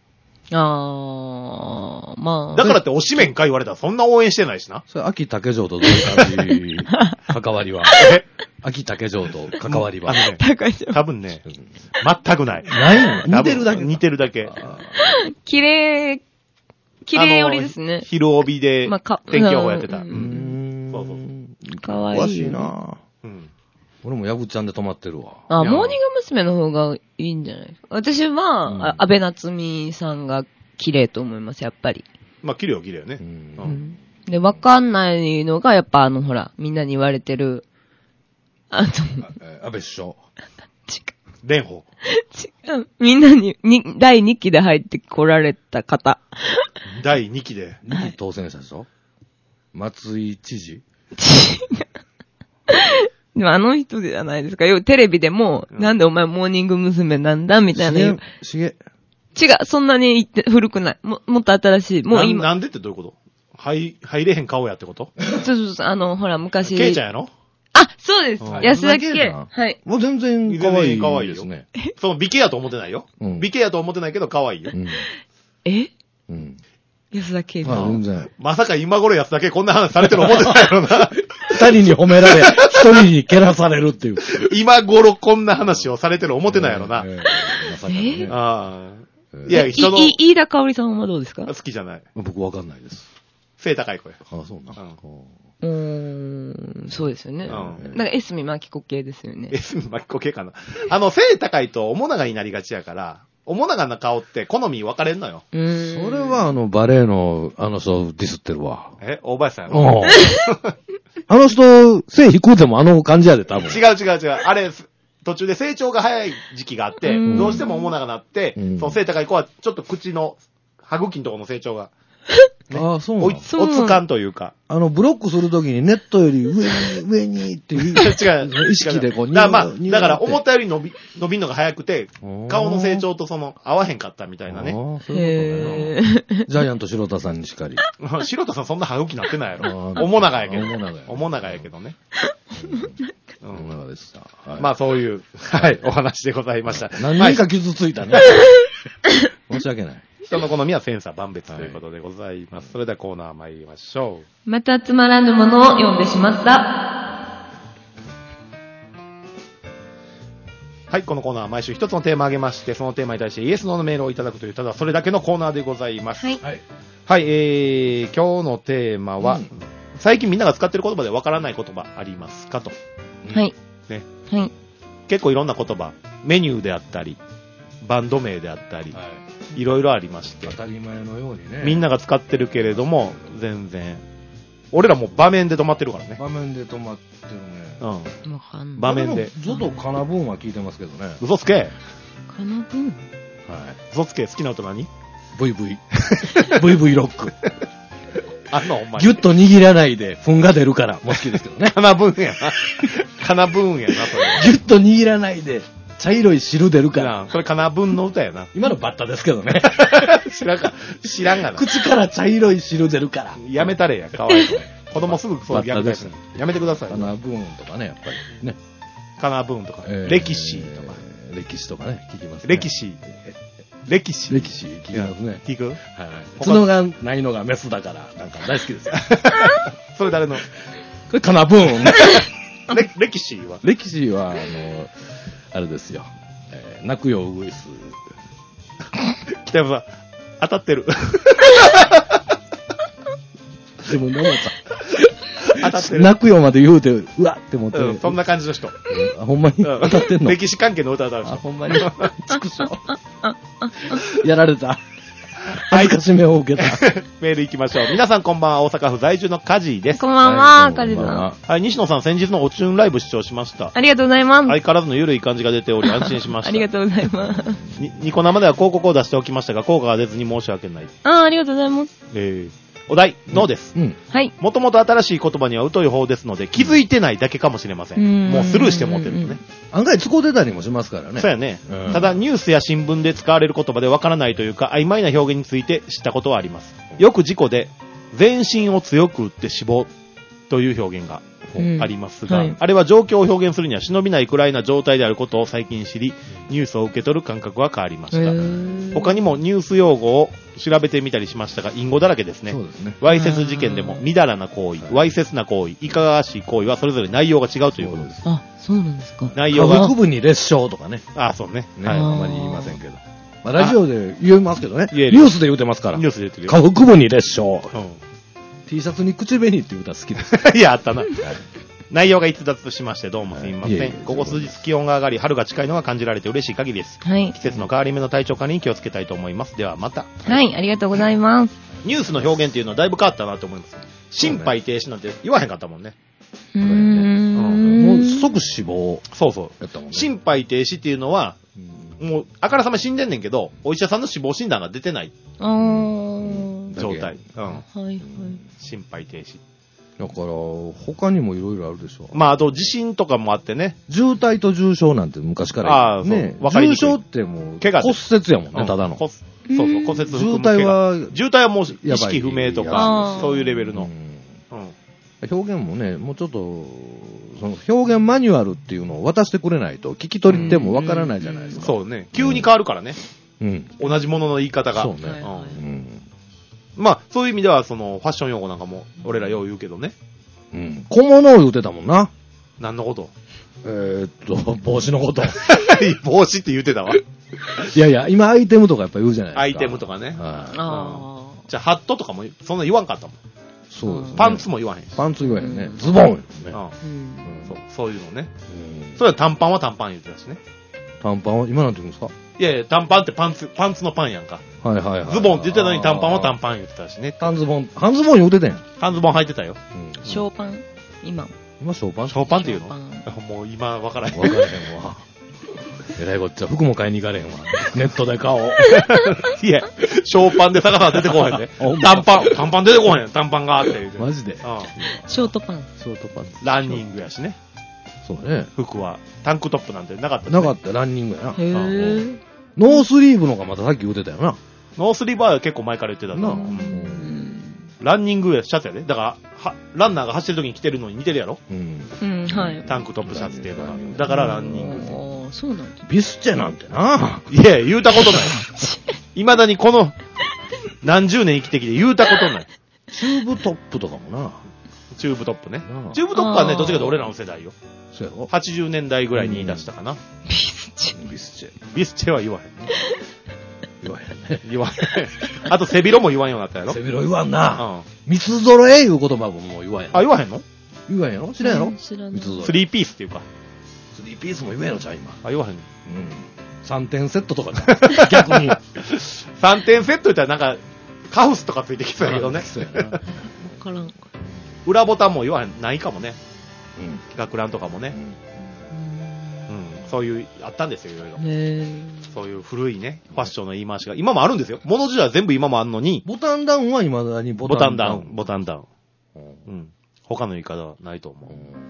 S2: あー、まあ。
S3: だからって推しメンか言われたらそんな応援してないしな。
S1: それ、秋竹城とどういう感じ関わりは。秋竹城と関わりは。
S3: あのね、
S2: 高いじゃん。
S3: 多分ね、全くない。
S1: ないの似てるだけ。
S3: 似てるだけ。
S2: 綺麗、綺麗寄りですね。
S3: 昼帯で
S2: まあか
S3: 天気予報やってた。
S2: う
S1: うー
S3: うん
S1: ん。
S3: そうそう
S2: かわいい。
S1: 詳しいな
S3: うん
S1: 俺もヤブちゃんで止まってるわ。
S2: あ、
S3: いや
S2: モーニング娘。の方がいいんじゃないですか。私は、
S1: うん
S2: あ安倍夏美さんが綺麗と思います、やっぱり。
S3: まあ、綺麗は綺麗よね。
S1: う
S3: うん
S1: ん。
S2: で、わかんないのが、やっぱあの、ほら、みんなに言われてる、あの、
S1: あえー安倍首相。
S3: 蓮舫。
S2: 違う、みんなに、に、だいにきで入ってこられた方。
S3: だいにきで。
S1: にき当選したでしょ松井知事
S2: でもあの人じゃないですか。要はテレビでも、
S3: うん
S2: なんでお前モーニング娘。なんだみたいな言う。
S1: しげ、
S2: 違う、そんなに言って古くない。も、もっと新しい。もう
S3: な
S2: 今。
S3: なんでってどういうこと入、入れへん顔やってこと
S2: そうそうそう、あの、ほら、昔。
S3: ケイちゃんやろ
S2: あ、そうです。
S3: うん
S2: 安田
S1: 安田圭
S2: 圭。
S1: さん
S2: はい。
S1: もう全然可愛い
S3: 可愛いよ
S1: ですね。
S3: その美形やと思ってないよ。
S1: うん
S3: 美形やと思ってないけど可愛いよ
S1: う。ん。
S2: え
S1: うん。
S2: 安田圭
S1: まあ
S2: さん。
S1: 全然。
S3: まさか今頃やつだけこんな話されてる思ってないやろな。
S1: 二人に褒められ、一人にけなされるっていう。
S3: 今頃こんな話をされてる思ってないやろな。
S1: えーまさかのね
S3: ああ。
S1: えー
S3: いや、人の、
S2: い、い、飯田香織さんはどうですか
S3: 好きじゃない。
S1: 僕わかんないです。
S3: 背高い子や。
S1: ああ、そうな。
S3: うん
S1: こ
S2: うーん、そうですよね。
S3: うん
S2: なんか、エスミマキコ系ですよね。
S3: え、巻きこ系かな。あの、背高いと、おもながになりがちやから、おもながな顔って好み分かれんのよ。
S2: うーん。
S1: それはあの、バレエの、あの人ディスってるわ。
S3: え大林さんやろ
S1: うん。あの人、背低くてもあの感じやで、多分。
S3: 違う違う違う。あれ、途中で成長が早い時期があって、
S2: うん
S3: どうしてもおもながなって、
S1: うん
S3: その背高い子はちょっと口の歯茎のところの成長が、
S1: ああ、そうなの
S3: おいつ、おつかんというか。
S1: あの、ブロックするときにネットより上に、上にっていう。
S3: 違う。
S1: 意識でこう、
S3: だからまあ、
S1: ニュー
S3: だから思っ
S1: ニュー
S3: たより伸び、伸びんのが早くて
S1: おー、
S3: 顔の成長とその、合わへんかったみたいなね。
S1: ああそういうことね
S2: へー。
S1: ジャイアント白田さんにしかり。
S3: 白田さんそんな歯茎なってないやろ。
S1: あー
S3: おもながやけど。
S1: おもながや
S3: おもながやけどね。う
S1: うん
S3: ん
S1: 長でした。はい
S3: まあそういう、はい、お話でございました。
S1: 何人か傷ついたね。申し訳ない。
S3: 人の好みは千差万別ということでございます。それではコーナー参りましょう。
S2: またつまらぬものを読んでしまった。
S3: はい、このコーナーは毎週一つのテーマを挙げまして、そのテーマに対してイエス・ノーのメールをいただくという、ただそれだけのコーナーでございます。
S2: はい。
S1: はい。
S3: はい、えー、今日のテーマは、
S1: うん
S3: 最近みんなが使ってる言葉でわからない言葉ありますかと。
S2: はい。
S3: ね。
S2: はい。
S3: 結構いろんな言葉、メニューであったり、バンド名であったり、
S1: はい。
S3: いろいろありまして
S1: 当、たり前のようにね。
S3: みんなが使ってるけれども、全然、俺らもう場面で止まってるからね。
S1: 場面で止まってるね。
S3: うん。
S2: わかんない。
S3: 場面で。
S1: ずっとカナブーンは聞いてますけどね。
S3: 嘘つけ
S2: かなぶん
S1: はい。
S3: 嘘つけ好きな音何
S1: ブイブイ。ブイブイ ロック。
S3: あんのほんまに。
S1: ギュッと握らないで、糞が出るから、もう好きですけどね。
S3: かなぶんやな。かなぶんやな、それ。
S1: ギュッと握らないで、茶色い汁出るから。
S3: なあそれかなぶんの歌やな。
S1: 今のバッタですけどね。
S3: 知らんか。知らんがな。
S1: 口から茶色い汁出るから。
S3: やめたれや、かわいそう。子供すぐそう
S1: バッタです
S3: 虐待する。やめてください
S1: カ。ナブーンとかね、やっぱりね。
S3: かなぶんとか。
S1: えー
S3: 歴史とか。
S1: 歴史とかね、聞きますね。
S3: 歴史。歴史。
S1: 歴史聞きますね。
S3: 聞く
S1: はい。
S3: 他
S1: 角がないのがメスだから、なんか大好きですよ。
S3: それ誰の
S1: これカナブーン。
S3: れ歴史は
S1: 歴史は、あの、あれですよ。えー泣くよウグイス。
S3: 北山さん、当たってる。
S1: でも、も
S3: 当たってる。
S1: 泣くよまで言うて、うわって思って。
S3: うん、そんな感じの人。
S1: あほんまに
S3: うん
S1: 当たってんの
S3: 歴史関係の歌歌う
S1: あ、
S3: 人。
S1: ほんまに。畜生。やられた。恥ずかしめを受けた。
S3: メール行きましょう。皆さんこんばんは、大阪府在住のカジーです。
S2: こんばんは、カジさん。
S3: はい、西野さん先日のおチューンライブ視聴しました。
S2: ありがとうございます。
S3: 相変わらずの緩い感じが出ており安心しました。
S2: ありがとうございます。
S3: にニコ生では広告を出しておきましたが、効果が出ずに申し訳ない。
S2: あー、ありがとうございます。
S3: えー、お題、ノーです。
S1: うん。
S2: はい。
S3: もともと新しい言葉には疎い方ですので、気づいてないだけかもしれません。
S2: うん
S3: もうスルーして持ってるのね。
S1: 案外使うてたりもしますからね。
S3: そうやね、
S1: うん
S3: ただ、ニュースや新聞で使われる言葉でわからないというか、曖昧な表現について知ったことはあります。よく事故で、全身を強く打って死亡という表現が
S2: うん
S3: ありますが、
S2: はい、
S3: あれは状況を表現するには忍びないくらいな状態であることを最近知り、ニュースを受け取る感覚は変わりました。他にもニュース用語を調べてみたりしましたが、隠語だらけですね。
S1: そうですね。
S3: わいせつ事件でも、みだらな行為、わいせつな行為、いかがわしい行為はそれぞれ内容が違うということです。
S2: あ、そうなんですか。
S3: 内容が。
S1: 下腹部に裂傷とかね。
S3: あ、そうね。
S1: ね、
S3: はい、
S1: あんまり言いませんけど。まあ、ラジオで言えますけどね。ニ
S3: 言える
S1: ュースで言うてますから。
S3: ニュースで言ってるよ。
S1: 下腹部に裂傷。
S3: うん。
S1: T シャツに口紅っていう歌好きです。
S3: いや、あったな。はい、内容が逸脱しましてどうもすみません。ここ数日気温が上がり、春が近いのが感じられて嬉しい限りです。はい。季節の変わり目の体調管理に気をつけたいと思います。ではまた。
S2: はい、ありがとうございます。
S3: ニュースの表現っていうのはだいぶ変わったなと思います。心肺停止なんて言わへんかったもんね。
S2: うーん。
S1: もう即死亡。
S3: そうそう。
S1: やったもんね。
S3: 心肺停止っていうのは、もうあからさま死んでんねんけど、お医者さんの死亡診断が出てない状態。うん。はいはい。心肺停止。
S1: だから、他にもいろいろあるでしょ。
S3: まあ、あと地震とかもあってね。
S1: 渋滞と重症なんて昔から言うね。ああ、重症ってもう骨折やもんね、ただの。
S3: そうそう、骨折
S1: 渋滞は、
S3: 渋滞はもう意識不明とか、そういうレベルの。
S1: 表現もね、もうちょっと、その表現マニュアルっていうのを渡してくれないと、聞き取り手もわからないじゃないですか。
S3: そうね。急に変わるからね。
S1: うん。
S3: 同じものの言い方が。
S1: そうね。
S3: うん。まあ、そういう意味では、その、ファッション用語なんかも、俺らよう言うけどね。
S1: うん。小物を言うてたもんな。
S3: 何のこと？
S1: えー、っと、帽子のこと。
S3: 帽子って言うてたわ。
S1: いやいや、今アイテムとかやっぱ言うじゃないですか。
S3: アイテムとかね。はい。
S2: ああ。
S3: じゃあ、ハットとかも、そんな言わんかったもん。
S1: そうですね。
S3: パンツも言わへん。
S1: パンツ言わへんね。ズボンよね。うん。
S3: そう、そういうのね。それは短パンは短パン言うてたしね。
S1: 短パンは今なんて言うんですか？
S3: いやいや、短パンってパンツ、パンツのパンやんか。
S1: はいはいはい。
S3: ズボンって言ってたのに短パンは短パン言ってたしね。
S1: 半ズボン、半ズボン言うてたやん。
S3: 半ズボン履いてたよ。
S2: ショーパン今。
S1: 今ショーパン
S3: ショーパンって言うの？もう今分からへん。
S1: 分からへんわ。えらいこっちゃ、服も買いに行かれへんわ。ネットで買おう。
S3: いや、ショーパンで探さ出てこへんね。短パン、短パン出てこへん。短パンがあって言うて。
S1: マジで？
S2: ショートパン。
S1: ショートパン。
S3: ランニングやしね。
S1: そうね。
S3: 服は、タンクトップなんてなかった
S1: なかった、ランニングやな。
S2: へー。
S1: ノースリーブのがまたさっき言うてたよな。
S3: ノースリーブは結構前から言ってたな。ランニングシャツやで。だから、は、ランナーが走ってる時に着てるのに似てるやろ？うん。
S2: うん、はい。
S3: タンクトップシャツっていうのは。だからランニング。
S2: ああ、そうなんだ。
S1: ビスチェなんてな。
S3: いや、言うたことない。未だにこの、何十年生きてきて言うたことない。
S1: チューブトップとかもな。
S3: チューブトップね。チューブトップはね、どっちかというと俺らの世代よ。
S1: そうやろ？
S3: はちじゅうねんだいぐらいに言い出したかな。
S2: ビスチェ。
S1: ビスチェ。
S3: ビスチェは言わへんね。
S1: 言わへんね。
S3: 言わへん。あと、背広も言わんようになったやろ？
S1: 背広言わんな。うん。三つ揃えいう言葉ももう言わんやろ。
S3: あ、言わへんの？
S1: 言わへんやろ？知らんやろ？
S2: 知らん。
S1: 三つ揃え。
S3: スリーピースっていうか。
S1: スリーピースも言えんのちゃう今。
S3: あ、言わへんの？うん。
S1: 三点セットとか逆に。
S3: 三点セット言ったらなんか、カフスとかついてきそうやけどね。
S2: わからん。
S3: 裏ボタンも言わへん、ないかもね。うん。学ランとかもね。うん。うん。そういう、あったんですよ、いろいろ。へそういう古いね、ファッションの言い回しが。今もあるんですよ。物自体は全部今もあるのに。
S1: ボタンダウンは未だに
S3: ボタンダウン。ボタンダウン。うん。他の言い方はないと思う。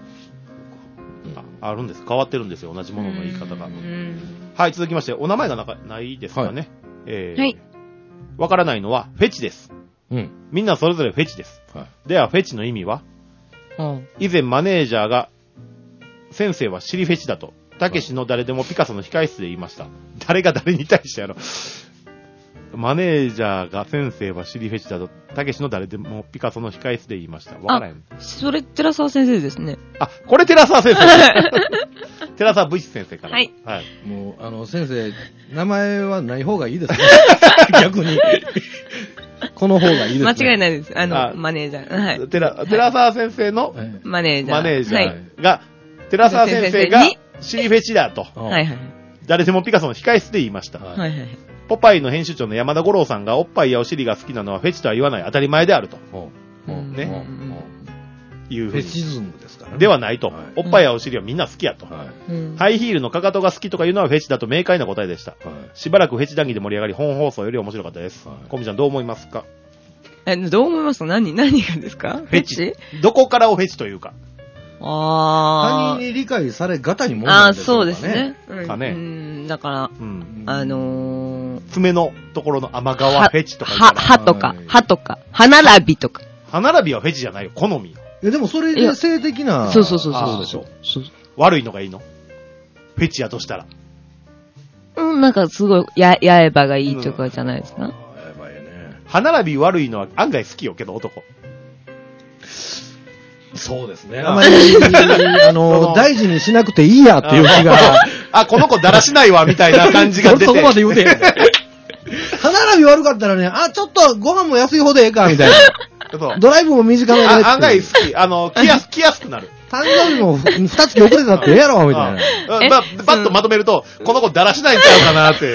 S3: あ, あるんです。変わってるんですよ。同じものの言い方が。はい、続きまして、お名前がなかないですかね。はい。えー、はい。わからないのは、フェチです。うん。みんなそれぞれフェチです。はい。では、フェチの意味は？うん。以前、マネージャーが、先生は尻フェチだと、たけしの誰でもピカソの控室で言いました。誰が誰に対してやろ。マネージャーが先生は尻フェチだと、たけしの誰でもピカソの控室で言いました。わからへん。
S2: それ、寺沢先生ですね。
S3: あ、これ寺沢先生。寺沢武士先生から。
S2: はい。
S1: はい。もう、あの、先生、名前はない方がいいですね。逆に。この方がいいですね。
S2: 間違いないです。あの、あマネージャー。はい。
S3: 寺、寺沢先生の、
S2: はい、マネージャー。
S3: マネージャーが、はい、寺沢先生が尻フェチだと。
S2: はいはい。誰
S3: でもピカソの控室で言いました。はいはい。ポパイの編集長の山田五郎さんがおっぱいやお尻が好きなのはフェチとは言わない当たり前であると。ね。いう
S1: フェチズムですからね。
S3: ではないと。おっぱいやお尻はみんな好きやと。ハイヒールのかかとが好きとかいうのはフェチだと明快な答えでした。しばらくフェチ談義で盛り上がり本放送より面白かったです。コミちゃんどう思いますか？
S2: え、どう思いますか？何、何がですか？
S3: フェチ。どこからをフェチというか。
S2: あ
S1: あ。他人に理解されがたにもんなんですよね。
S2: ああ、そうですね。
S3: かね。
S2: うん、だから、うん、あのー、
S3: 爪のところの甘皮フェチとか言ったら。
S2: 歯とか、歯とか、歯並びとか。
S3: 歯並びはフェチじゃないよ、好みよ。
S1: え、でもそれで性的な。
S2: そうそうそうそう。
S1: そうでしょ。
S3: 悪いのがいいの？フェチやとしたら。
S2: うん、なんかすごい、や、やえばがいいとかじゃないですか。や
S1: えばいいね。
S3: 歯並び悪いのは案外好きよけど、男。
S1: そうですね。あまり、あの、大事にしなくていいやっていう気が。
S3: あ、この子だらしないわ、みたいな感じが出て。
S1: そこまで言うてへん。歯並び悪かったらね、あ、ちょっとご飯も安い方でええか、みたいな。ドライブも短めで。
S3: 案外好き。あの、来やす、来やすくなる。
S1: 誕生日も二月遅れてたってええやろ、みたいな。
S3: ま、バッとまとめると、この子だらしないんちゃうかなって。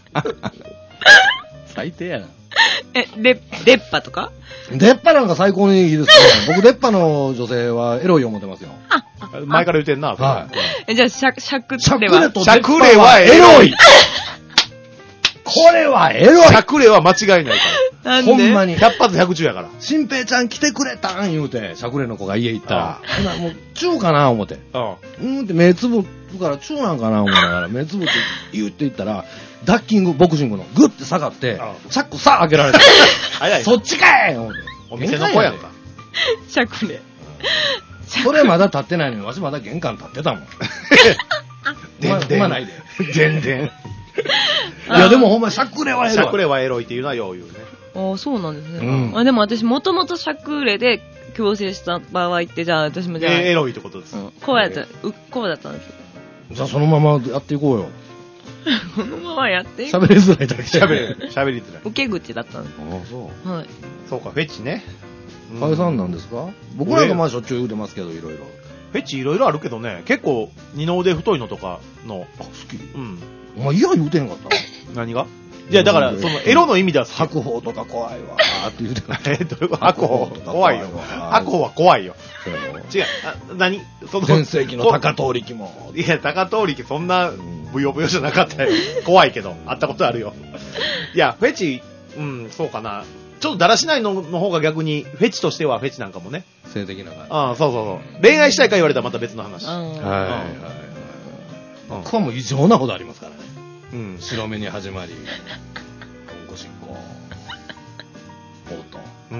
S1: 最低やな。
S2: え、で、出っ歯とか
S1: 出っ歯なんか最高にいいですね。僕出っ歯の女性はエロい思ってますよ。
S3: 前から言ってんな。
S1: はい。
S2: え、じゃあ、しゃ、しゃくれは。
S1: しゃくれと
S3: しゃくれはエロい。
S1: これはエロい。
S3: しゃくれは間違いないか
S2: ら。
S1: ほんまに。
S3: ひゃっ発ひゃく中やから。
S1: 新平ちゃん来てくれたん言うて、しゃくれの子が家行ったら、ほなもう、チューかな思って。うん。うんって目つぶるから、チューなんかな思いながら、目つぶって言って言ったら、ダッキング、ボクシングのグッて下がって、チャックさあ開けられて。そっちかい思って。
S3: お店の子やんか。
S2: しゃくれ。
S1: それまだ立ってないのに、わしまだ玄関立ってたもん。
S3: でんでん。
S1: まないで。
S3: でんでん。
S1: いや、でもほんま、しゃくれはエロい。
S3: しゃくれはエロいっていうのはよう言うね。
S2: ああ、そうなんですね。
S1: うん、
S2: あでも私、もともとしゃくれで矯正した場合って、じゃあ私もじゃあ。
S3: えー、エロいってことです。
S2: うん、こうやった、うこうだったんですよ。
S1: じゃあそのままやっていこうよ。
S2: このままやって
S1: 喋りづらいだけ。
S3: 喋れ、喋りづらい。
S2: 受け口だったんです。
S1: ああ、そう。
S2: はい。
S3: そうか、フェチね。
S1: 解散なんですか？僕なんかまあしょっちゅう言うてますけど、いろいろ。
S3: フェチいろいろあるけどね、結構二の腕太いのとかの。
S1: あ、好き？
S3: うん。
S1: お前嫌言うてへんかった？
S3: 何が？いや、だから、その、エロの意味では
S1: 白鵬とか怖いわーって言うてた。
S3: え、どういうこと？白鵬怖いよ。白鵬は怖いよ。違う。あ、何？その、
S1: 全盛期の高遠力も。
S3: いや、高遠力そんな、ブヨブヨじゃなかったよ。怖いけど、会ったことあるよ。いや、フェチ、うん、そうかな。ちょっとだらしないのの方が逆に、フェチとしてはフェチなんかもね。
S1: 性的な感じ。
S3: ああ、そうそうそう。恋愛したいか言われたらまた別の話。
S1: はいはいはい。僕はもう異常なほどありますからね。うん。白目に始まり、ご進行、ほうと。うん。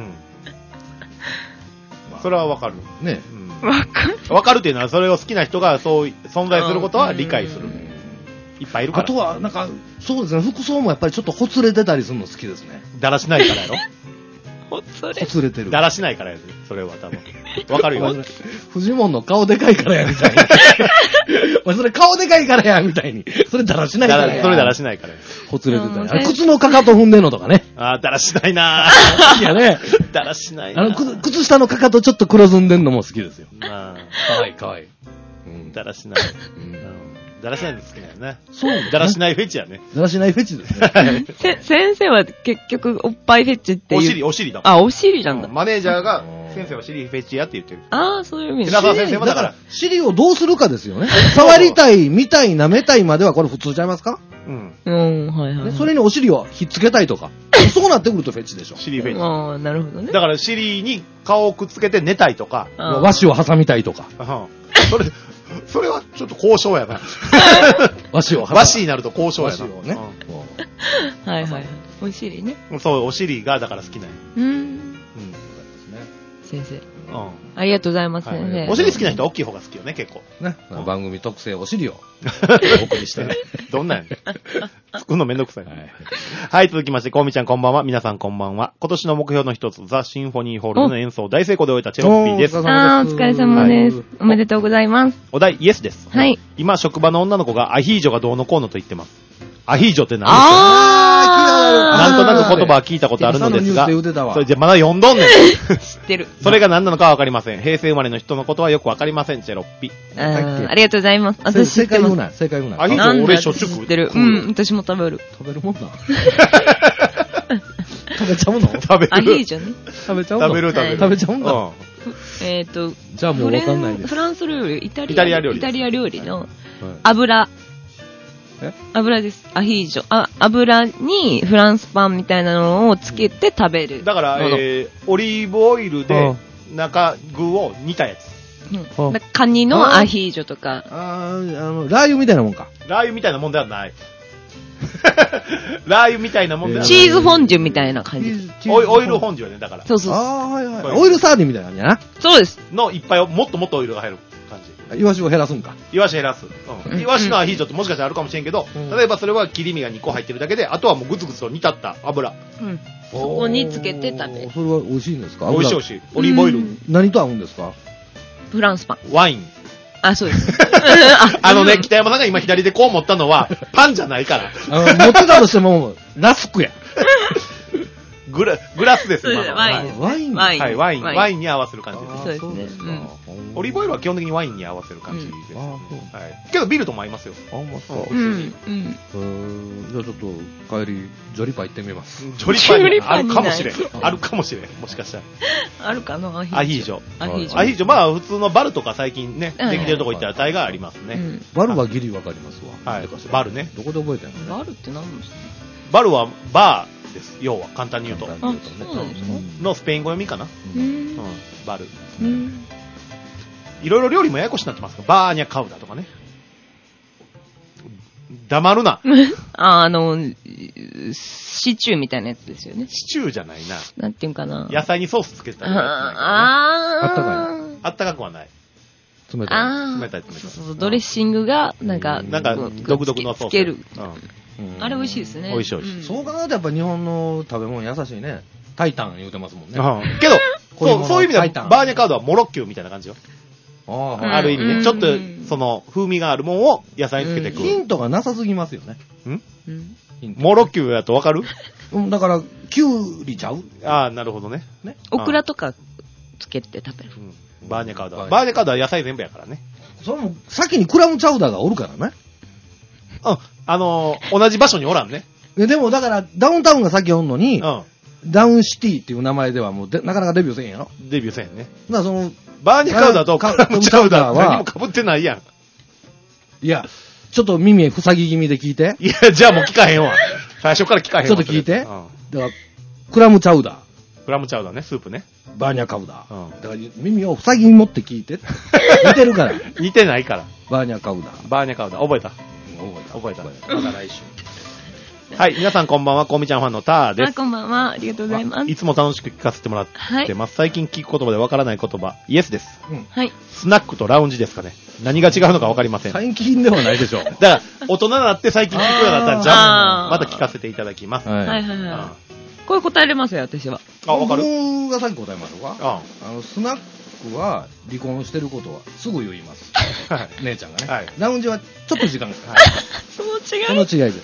S1: それはわかる。ね。
S2: わかる。
S3: わかるっていうのは、それを好きな人がそう存在することは理解する。いっぱいいるから。
S1: あとは、なんか、そうですね、服装もやっぱりちょっとほつれてたりするの好きですね。
S3: だらしないからやろ？
S2: ほつれ。
S1: ほつれてる。
S3: だらしないからやで、それは多分。わかるよ。
S1: フジモンの顔でかいからや、みたいに。それ顔でかいからや、みたいに。それだらしないからや。
S3: それだらしないからや。
S1: ほつれてたり。靴のかかと踏んでんのとかね。
S3: ああ、だらしないなぁ。
S1: いやね。
S3: だらしないな
S1: あの、靴下のかかとちょっと黒ずんでんのも好きですよ。ああ。かわいいかわいい。
S3: うん。だらしない。うん。だらしないの好きだよね。
S1: そう。
S3: だらしないフェチやね。
S1: だらしないフェチですね。
S2: せ、先生は結局おっぱいフェチっていう。
S3: お尻、お尻だ。
S2: あ、お尻なんだ。
S3: マネージャーが、先生は尻フェチやって言ってる。
S2: ああ、そういう意味
S1: で。だから、尻をどうするかですよね。触りたい、見たい、舐めたいまではこれ普通ちゃいますか？
S2: うん。うん、はいはい。
S1: それにお尻をひっつけたいとか。そうなってくるとフェチでしょ。
S3: 尻フェチ。
S2: ああ、なるほどね。
S3: だから尻に顔をくっつけて寝たいとか。
S1: 和紙を挟みたいとか。
S3: それ、それはちょっと交渉やな。
S1: 和紙を
S3: 和紙になると交渉やな。
S1: 和紙をね。
S2: はいはい。お尻ね。
S3: そう、お尻がだから好きなんや。
S2: うん。うん。先生。
S3: うん。
S2: ありがとうございます、先生。
S3: お尻好きな人は大きい方が好きよね、結構。
S1: ね。番組特製お尻をお送りしてね。
S3: どんなんやねん。作るのめんどくさい。はい、続きまして、こうみちゃんこんばんは。皆さんこんばんは。今年の目標の一つ、ザ・シンフォニーホールの演奏大成功で終えたチェロッピーです。
S2: あー、お疲れ様です。おめでとうございます。
S3: お題、イエスです。
S2: はい。
S3: 今、職場の女の子がアヒージョがどうのこうのと言ってます。アヒージョって何ですか？
S2: あー、
S3: なんとなく言葉は聞いたことあるのですが、それじゃまだ読んどんねん。
S2: 知ってる。
S3: それが何なのかはわかりません。平成生まれの人のことはよくわかりません、チェロッピ。
S2: あありがとうございます。私知ってます。
S1: 正解言うな、正解言うな。
S3: アヒージョ俺しょっちゅう食
S2: ってる。うん、私も食べる。
S1: 食べるもんな。食べちゃうの？
S3: 食べる。
S2: アヒージョね。
S1: 食べちゃうの？
S3: 食べる食べる。
S1: 食べちゃうんだ。
S2: えっと、
S1: じゃあもうわかんないです。
S2: フランス料理、イタリア
S3: イタリア料理。
S2: イタリア料理の油。
S1: え？
S2: 油です。アヒージョ。あ、油にフランスパンみたいなのをつけて食べる。
S3: だから、えー、オリーブオイルで中具を煮たやつ。
S2: うん。カニのアヒージョとか。
S1: あー、あの、ラー油みたいなもんか。
S3: ラー油みたいなもんではない。 ラー油みたいなもんだよ。
S2: チーズフォンデュみたいな感じ。
S3: オイオイルフォンデュはね、だから。
S2: そうそう。
S1: ああ、はいはい。オイルサーディンみたいな感じやな。
S2: そうです。
S3: のいっぱいを、もっともっとオイルが入る感じ。
S1: イワシを減らすんか。
S3: イワシ減らす。うん。イワシのアヒージョってもしかしたらあるかもしれんけど、例えばそれは切り身がにこ入ってるだけで、あとはもうグツグツと煮立った油。
S2: うん。そこにつけて食べる。
S1: それは美味しいんですか？
S3: 美味しい美味しい。オリーブオイル。
S1: 何と合うんですか？
S2: フランスパン。
S3: ワイン。
S2: あ、そうです。
S3: あのね、北山さんが今左でこう持ったのは、パンじゃないから。
S1: あの持ってたとしても、ラスクや。
S3: グラ、グラスです、今の。
S2: ワイン。
S1: ワイン
S3: はい、ワイン。ワインに合わせる感じです。
S2: そうですね。
S3: オリーブオイルは基本的にワインに合わせる感じです。はい。けどビールとも合いますよ。
S1: あ、まあ、そう。
S2: うん。うん。
S1: じゃあちょっと、帰り、ジョリパ行ってみます。
S3: ジョリパあるかもしれん。あるかもしれん。もしかしたら。
S2: あるかな、アヒ
S3: ージョ。
S2: アヒージョ。
S3: アヒージョ。まあ、普通のバルとか最近ね、できてるとこ行ったら大概ありますね。
S1: バルはギリわかりますわ。
S3: はい。バルね。
S1: どこで覚えてん
S2: の？バルって何ですか？
S3: バルはバーです。要は、簡単に言うと。
S2: あ、そうなんですか？
S3: のスペイン語読みかな？
S2: うん。
S3: バル。
S2: うん。
S3: いろいろ料理もややこしになってます。バーニャカウダとかね。黙るな。
S2: あ、あの、シチューみたいなやつですよね。
S3: シチューじゃないな。
S2: なんていうかな。
S3: 野菜にソースつけたやつ、ね。
S2: あ
S1: あったかい。
S3: あったかくはない。
S1: 冷たい。
S3: 冷たい冷たい。
S2: そうそう、ドレッシングが、なんか、
S3: なんか、独特のソース。
S2: つける。
S3: うん。
S2: あれ美味しいですね。
S3: 美味しい美味しい。
S1: そう考えるとやっぱ日本の食べ物優しいね。タイタン言うてますもんね。
S3: けど、そう、そういう意味では、バーニャカウダはモロッキューみたいな感じよ。ある意味ね。ちょっと、その、風味があるもんを野菜につけてくる。
S1: ヒントがなさすぎますよね。
S3: んモロッキューやとわかる？
S1: だから、キュウリちゃう？
S3: ああ、なるほどね。
S2: オクラとかつけて食べる。
S3: バーニャカウダ。バーニャカウダは野菜全部やからね。
S1: それも、先にクラムチャウダーがおるからね。
S3: うん。あのー、同じ場所におらんね。
S1: でも、だから、ダウンタウンが先おんのに、うん、ダウンシティっていう名前ではもうで、なかなかデビューせんやろ？
S3: デビューせんね。
S1: だからその、
S3: バーニャカウダとクラムチャウダーは、何も被ってないやん。
S1: いや、ちょっと耳塞ぎ気味で聞いて。
S3: いや、じゃあもう聞かへんわ。最初から聞かへんわ。
S1: ちょっと聞いて。うん、だから、クラムチャウダー。
S3: クラムチャウダーね、スープね。
S1: バーニャカウダー。うん、だから耳を塞ぎに持って聞いて。似てるから。
S3: 似てないから。
S1: バーニャカウダー。
S3: バーニャカウダー。覚えた。
S1: 覚えた。
S3: 覚えた。また来週。はい、皆さんこんばんは、コミちゃんファンのターです。
S2: あ、こんばんは。ありがとうございます。
S3: いつも楽しく聞かせてもらってます。はい、最近聞く言葉でわからない言葉、イエスです。
S2: うん、はい。
S3: スナックとラウンジですかね。何が違うのかわかりません。
S1: 最近ではないでしょう。
S3: だから、大人になって最近聞くようになったら、じゃあ、また聞かせていただきます。
S2: はいはいはい。これ答えれますよ、私は。
S3: あ、わかる？
S1: 僕がさっき答えましょうか。ああの、スナックは離婚してることはすぐ言います。はい。姉ちゃんがね。はい。ラウンジはちょっと時間がかかる。
S2: その違い
S1: その違いです。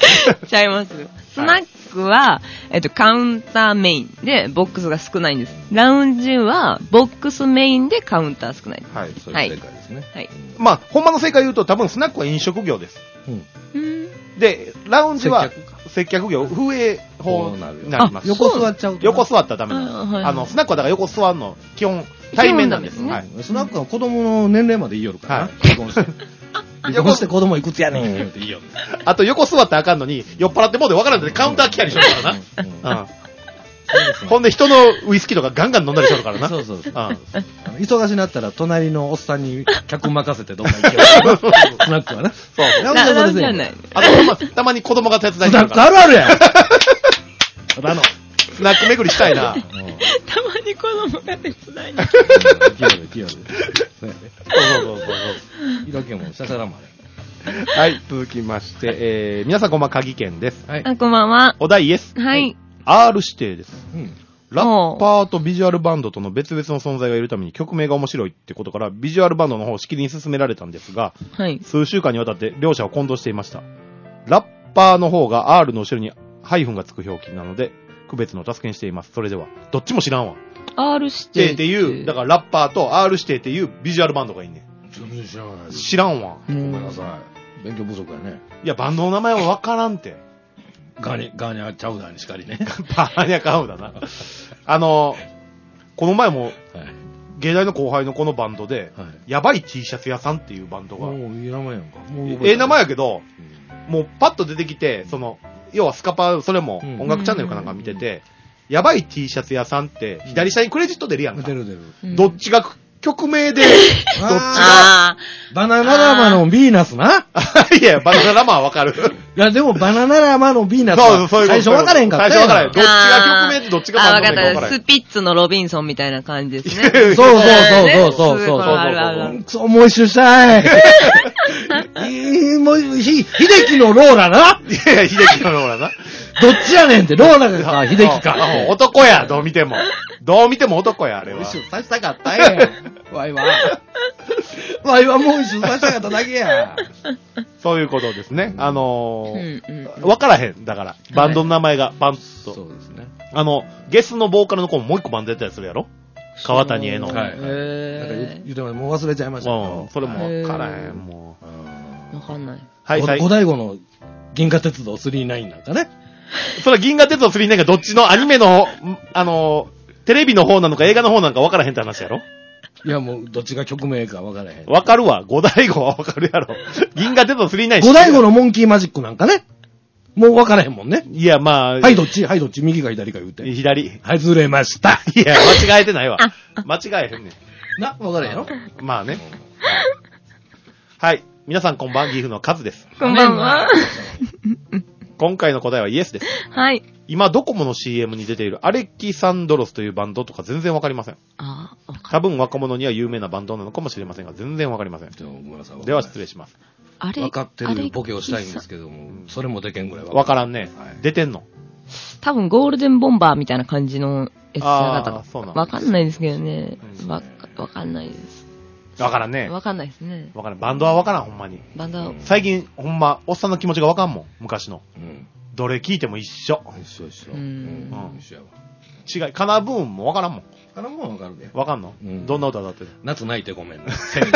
S2: 違います。スナックは、えっと、カウンターメインでボックスが少ないんです。ラウンジはボックスメインでカウンター少ないです。
S1: はい。それ正解ですね。
S2: はい。
S3: まあ、ほんまの正解言うと多分スナックは飲食業です。うん。で、ラウンジは接客業、風営法になります。
S1: 横座っちゃうと。
S3: 横座ったらダメなんです。あの、スナックはだから横座るの、基本、対面なんです。はい。
S1: スナックは子供の年齢まで言いよるからな。離婚して。離婚して子供いくつやねんって言いよる。
S3: あと横座ってあかんのに、酔っ払ってもうで分からんでカウンター来たりしょるからな。うん。ほんで人のウイスキーとかガンガン飲んだりしょるからな。
S1: そうそうそう。忙しになったら隣のおっさんに客任せてどんどん行ける。スナックはな。
S3: そう。
S2: ラウンジじゃない。
S3: あと、たまに子供が手伝い
S1: してるから。スナックあるあるやん。あの、
S3: スナック巡りしたいな。
S2: たまに子供が手伝いに。
S1: 清る、清る。そうそうそうそう。色気もシャシャラま
S3: で。はい、続きまして、えー、皆さんこんばんは、鍵県です。
S2: はい。あ、こんばんは。
S3: お題イエス。
S2: はい。
S3: アール 指定です。うん。ラッパーとビジュアルバンドとの別々の存在がいるために曲名が面白いってことから、ビジュアルバンドの方をしきりに進められたんですが、
S2: はい。
S3: 数週間にわたって両者を混同していました。ラッパーの方が R の後ろにハイフンがつく表記なので、区別の助けにしています。それでは。どっちも知らんわ。
S2: R 指定
S3: っていう、だからラッパーと R 指定っていうビジュアルバンドがいいね。
S1: 全然知らない。
S3: 知らんわ。
S1: ごめんなさい。勉強不足やね。
S3: いや、バンドの名前はわからんて。
S1: ガーニャ、ガーニャチャウダーにしかりね。
S3: バーニャカウダな。あの、この前も、はい、芸大の後輩のこのバンドで、はい、やばい T シャツ屋さんっていうバンドが。
S1: もういい名前やんか。
S3: ええ名前やけど、うん、もうパッと出てきて、その、要はスカパー、それも音楽チャンネルかなんか見てて、うん、やばい T シャツ屋さんって、左下にクレジット出るやんか。
S1: 出る出る。
S3: どっちが曲名で、どっちが。
S1: バナナラマのヴィーナスな。
S3: いや、バナナラマはわかる。
S1: いや、でもバナナラマのヴィーナスは最初わからへんかった。
S3: 最初わからへん。どっちが曲名でどっちがバンド名かわからへん。
S2: スピッツのロビンソンみたいな感じですね。
S1: そうそうそうそうそうそう。そう、もう一周したい。もう、ひ、秀樹のローラな。い
S3: や、秀樹のローラな。
S1: どっちやねんって、ローラがさ、秀樹か。
S3: 男や、どう見ても。どう見ても男や、あれは。
S1: 一周さしたかったんや。わいは。わいはもう一周さしたかっただけや。
S3: そういうことですね。あのー、わからへん。だから、バンドの名前が、バンと。
S1: そうですね。
S3: あの、ゲスのボーカルの子ももう一個バンドやったりするやろ川谷絵の。はい。なんか
S1: 言ってももう忘れちゃいましたけど。
S3: うん。それもわからへん、も
S2: う。わかんない。
S3: はい、はい。
S1: 五醍醐の銀河鉄道スリーナインなんかね。
S3: それは銀河鉄道スリーナインがどっちのアニメの、あの、テレビの方なのか映画の方なのかわからへんって話やろ
S1: いやもう、どっちが曲名かわからへん。
S3: わかるわ。五醍醐はわかるやろ。銀河鉄道スリーナイン。
S1: 五醍醐のモンキーマジックなんかね。もうわからへんもんね。
S3: いや、まあ。
S1: はい、どっちはい、どっち右か左か言うて。
S3: 左。
S1: はい、ずれました。
S3: いや、間違えてないわ。間違えへんねん。
S1: な、わからへんよ。
S3: まあね。はい。皆さんこんばんは、岐阜のカズです。
S2: こんばんは。
S3: 今回の答えはイエスです。
S2: はい。
S3: 今、ドコモの シーエム に出ているアレキサンドロスというバンドとか全然わかりません。
S2: ああ、
S3: 多分若者には有名なバンドなのかもしれませんが、全然わかりません。では失礼します。
S1: あれ分かってるボケをしたいんですけども、それもでけんぐらい
S3: わからんね。はい、出てんの
S2: 多分ゴールデンボンバーみたいな感じのやつだったかわかんないですけどね。わ、わかんないです。
S3: わからんね。
S2: わかんないですね。
S3: わからん。バンドはわからん、ほんまに。
S2: バンドは。
S3: 最近、ほんま、おっさんの気持ちがわかんもん、昔の。うん、どれ聞いても一緒。
S1: 一緒一緒。うん。うん、一緒や
S3: わ。違い、カナブーンもわからんもん。
S1: カナブーンはわかるね。
S3: わかんの、うん、どんな歌だってる
S1: 夏泣いてごめんね。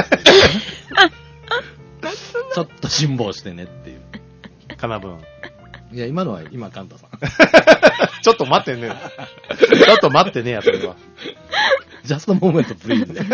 S1: ちょっと辛抱してねっていう。
S3: カナブーン。
S1: いや、今のは、今、カンタさん。
S3: ちょっと待ってね。ちょっと待ってねや、それは。
S1: ジャストモーメントプリーズ。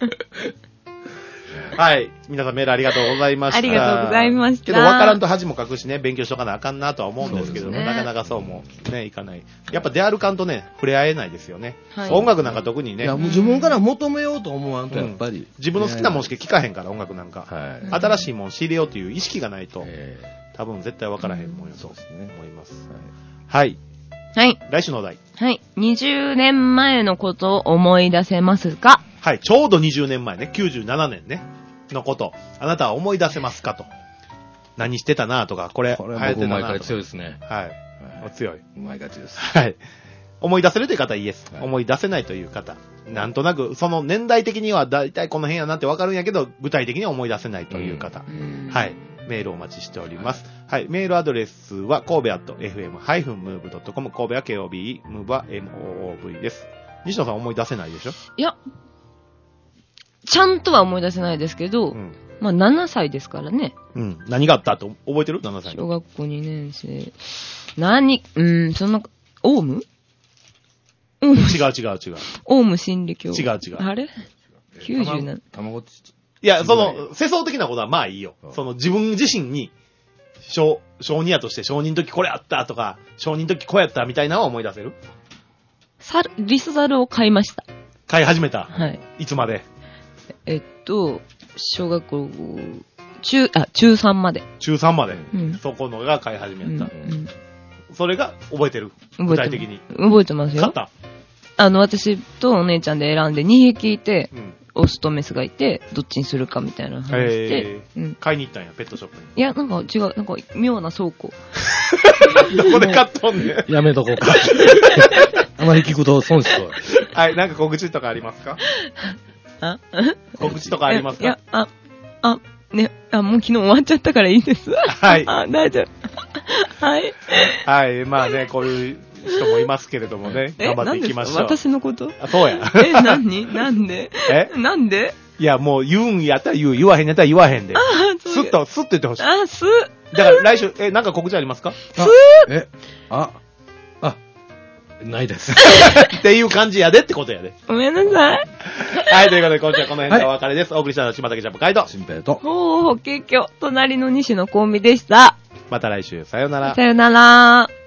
S3: はい。皆さんメールありがとうございました。
S2: ありがとうございました。
S3: けど分からんと恥もかくしね、勉強しとかなあかんなとは思うんですけど、ね、なかなかそうもね、いかない。やっぱ出歩かんとね、触れ合えないですよね。はい、音楽なんか特にね。いや、
S1: もう自分から求めようと思わんと、やっぱり、うん。
S3: 自分の好きなもんしか聴かへんから、音楽なんか。はい、新しいもん仕入れようという意識がないと、多分絶対分からへんもんよと思います。はい。
S2: はい。
S3: 来週のお題。
S2: はい。にじゅうねんまえのことを思い出せますか？
S3: はい。ちょうどにじゅうねんまえね。きゅうじゅうななねんね。のこと。あなたは思い出せますかと。何してたなとか、これ、
S1: これは僕毎回強いですね。
S3: はい。はい、強い。
S1: 毎回強いです。
S3: はい。思い出せるという方はイエス。はい、思い出せないという方。なんとなく、その年代的にはだいたいこの辺やなってわかるんやけど、具体的には思い出せないという方。うん、はい。メールをお待ちしております。はい。メールアドレスは、神戸アット エフエム ハイフンムーブ ドットコム。神戸は ケーオービー、ムーブは エムオーオーブイ です。西野さん思い出せないでしょ？
S2: いや、ちゃんとは思い出せないですけど、うん、まあななさいですからね。
S3: うん。何があったと覚えてる ?なな 歳。
S2: 小学校にねん生。何、うん、そんな、オウム
S3: うん。違う違う違う。
S2: オウム真理教。
S3: 違う違う。
S2: あれ ?きゅうじゅうなな。
S1: たまごっち。
S3: いや、その、世相的なことはまあいいよ。その自分自身に、小、小児やとして小児の時これあったとか、小児の時こうやったみたいなのは思い出せる？
S2: サル、リスザルを買いました。
S3: 買い始めた？
S2: はい。
S3: いつまで？
S2: えっと、小学校、中、あ、中さんまで。
S3: 中さんまで。
S2: うん、
S3: そこのが買い始めた。うんうん、それが覚えてる？具体的に。
S2: 覚えてますよ。
S3: 買った？
S2: あの、私とお姉ちゃんで選んでにひきいて、うん、オスとメスがいて、どっちにするかみたいな話して、
S3: えーうん、買いに行ったんや、ペットショップに。
S2: いや、なんか違う、なんか妙な倉庫。
S3: どこで買っとんねん。
S1: やめとこうか。あまり聞くと損しそう。
S3: はい、なんか告知とかありますか？
S2: あ
S3: 告知とかありますか？
S2: いや、あ、あ、ね、あ、もう昨日終わっちゃったからいいです。
S3: はい。
S2: あ、大丈夫。はい。
S3: はい、まあね、こういう人もいますけれどもね、頑張っていきましょう。
S2: 私のこと？
S3: あ、そうや。
S2: え、何？なんで？
S3: え？
S2: なんで？
S3: いや、もう言うんやったら言う、言わへんやったら言わへんで。
S2: あ、
S3: スッと、スッと言ってほしい。
S2: あ、スッ。
S3: だから来週、え、なんか告知ありますか？
S2: スッ。
S1: え、あ、あ、ないです。
S3: っていう感じやでってことやで。
S2: ごめんなさい。
S3: はい、ということで今週はこの辺でお別れです。はい、お送りしたのは島竹ジャンプカイト。
S1: 新平と。
S2: ほうほう、結局、隣の西のコンビでした。
S3: また来週、さよなら。
S2: さよなら。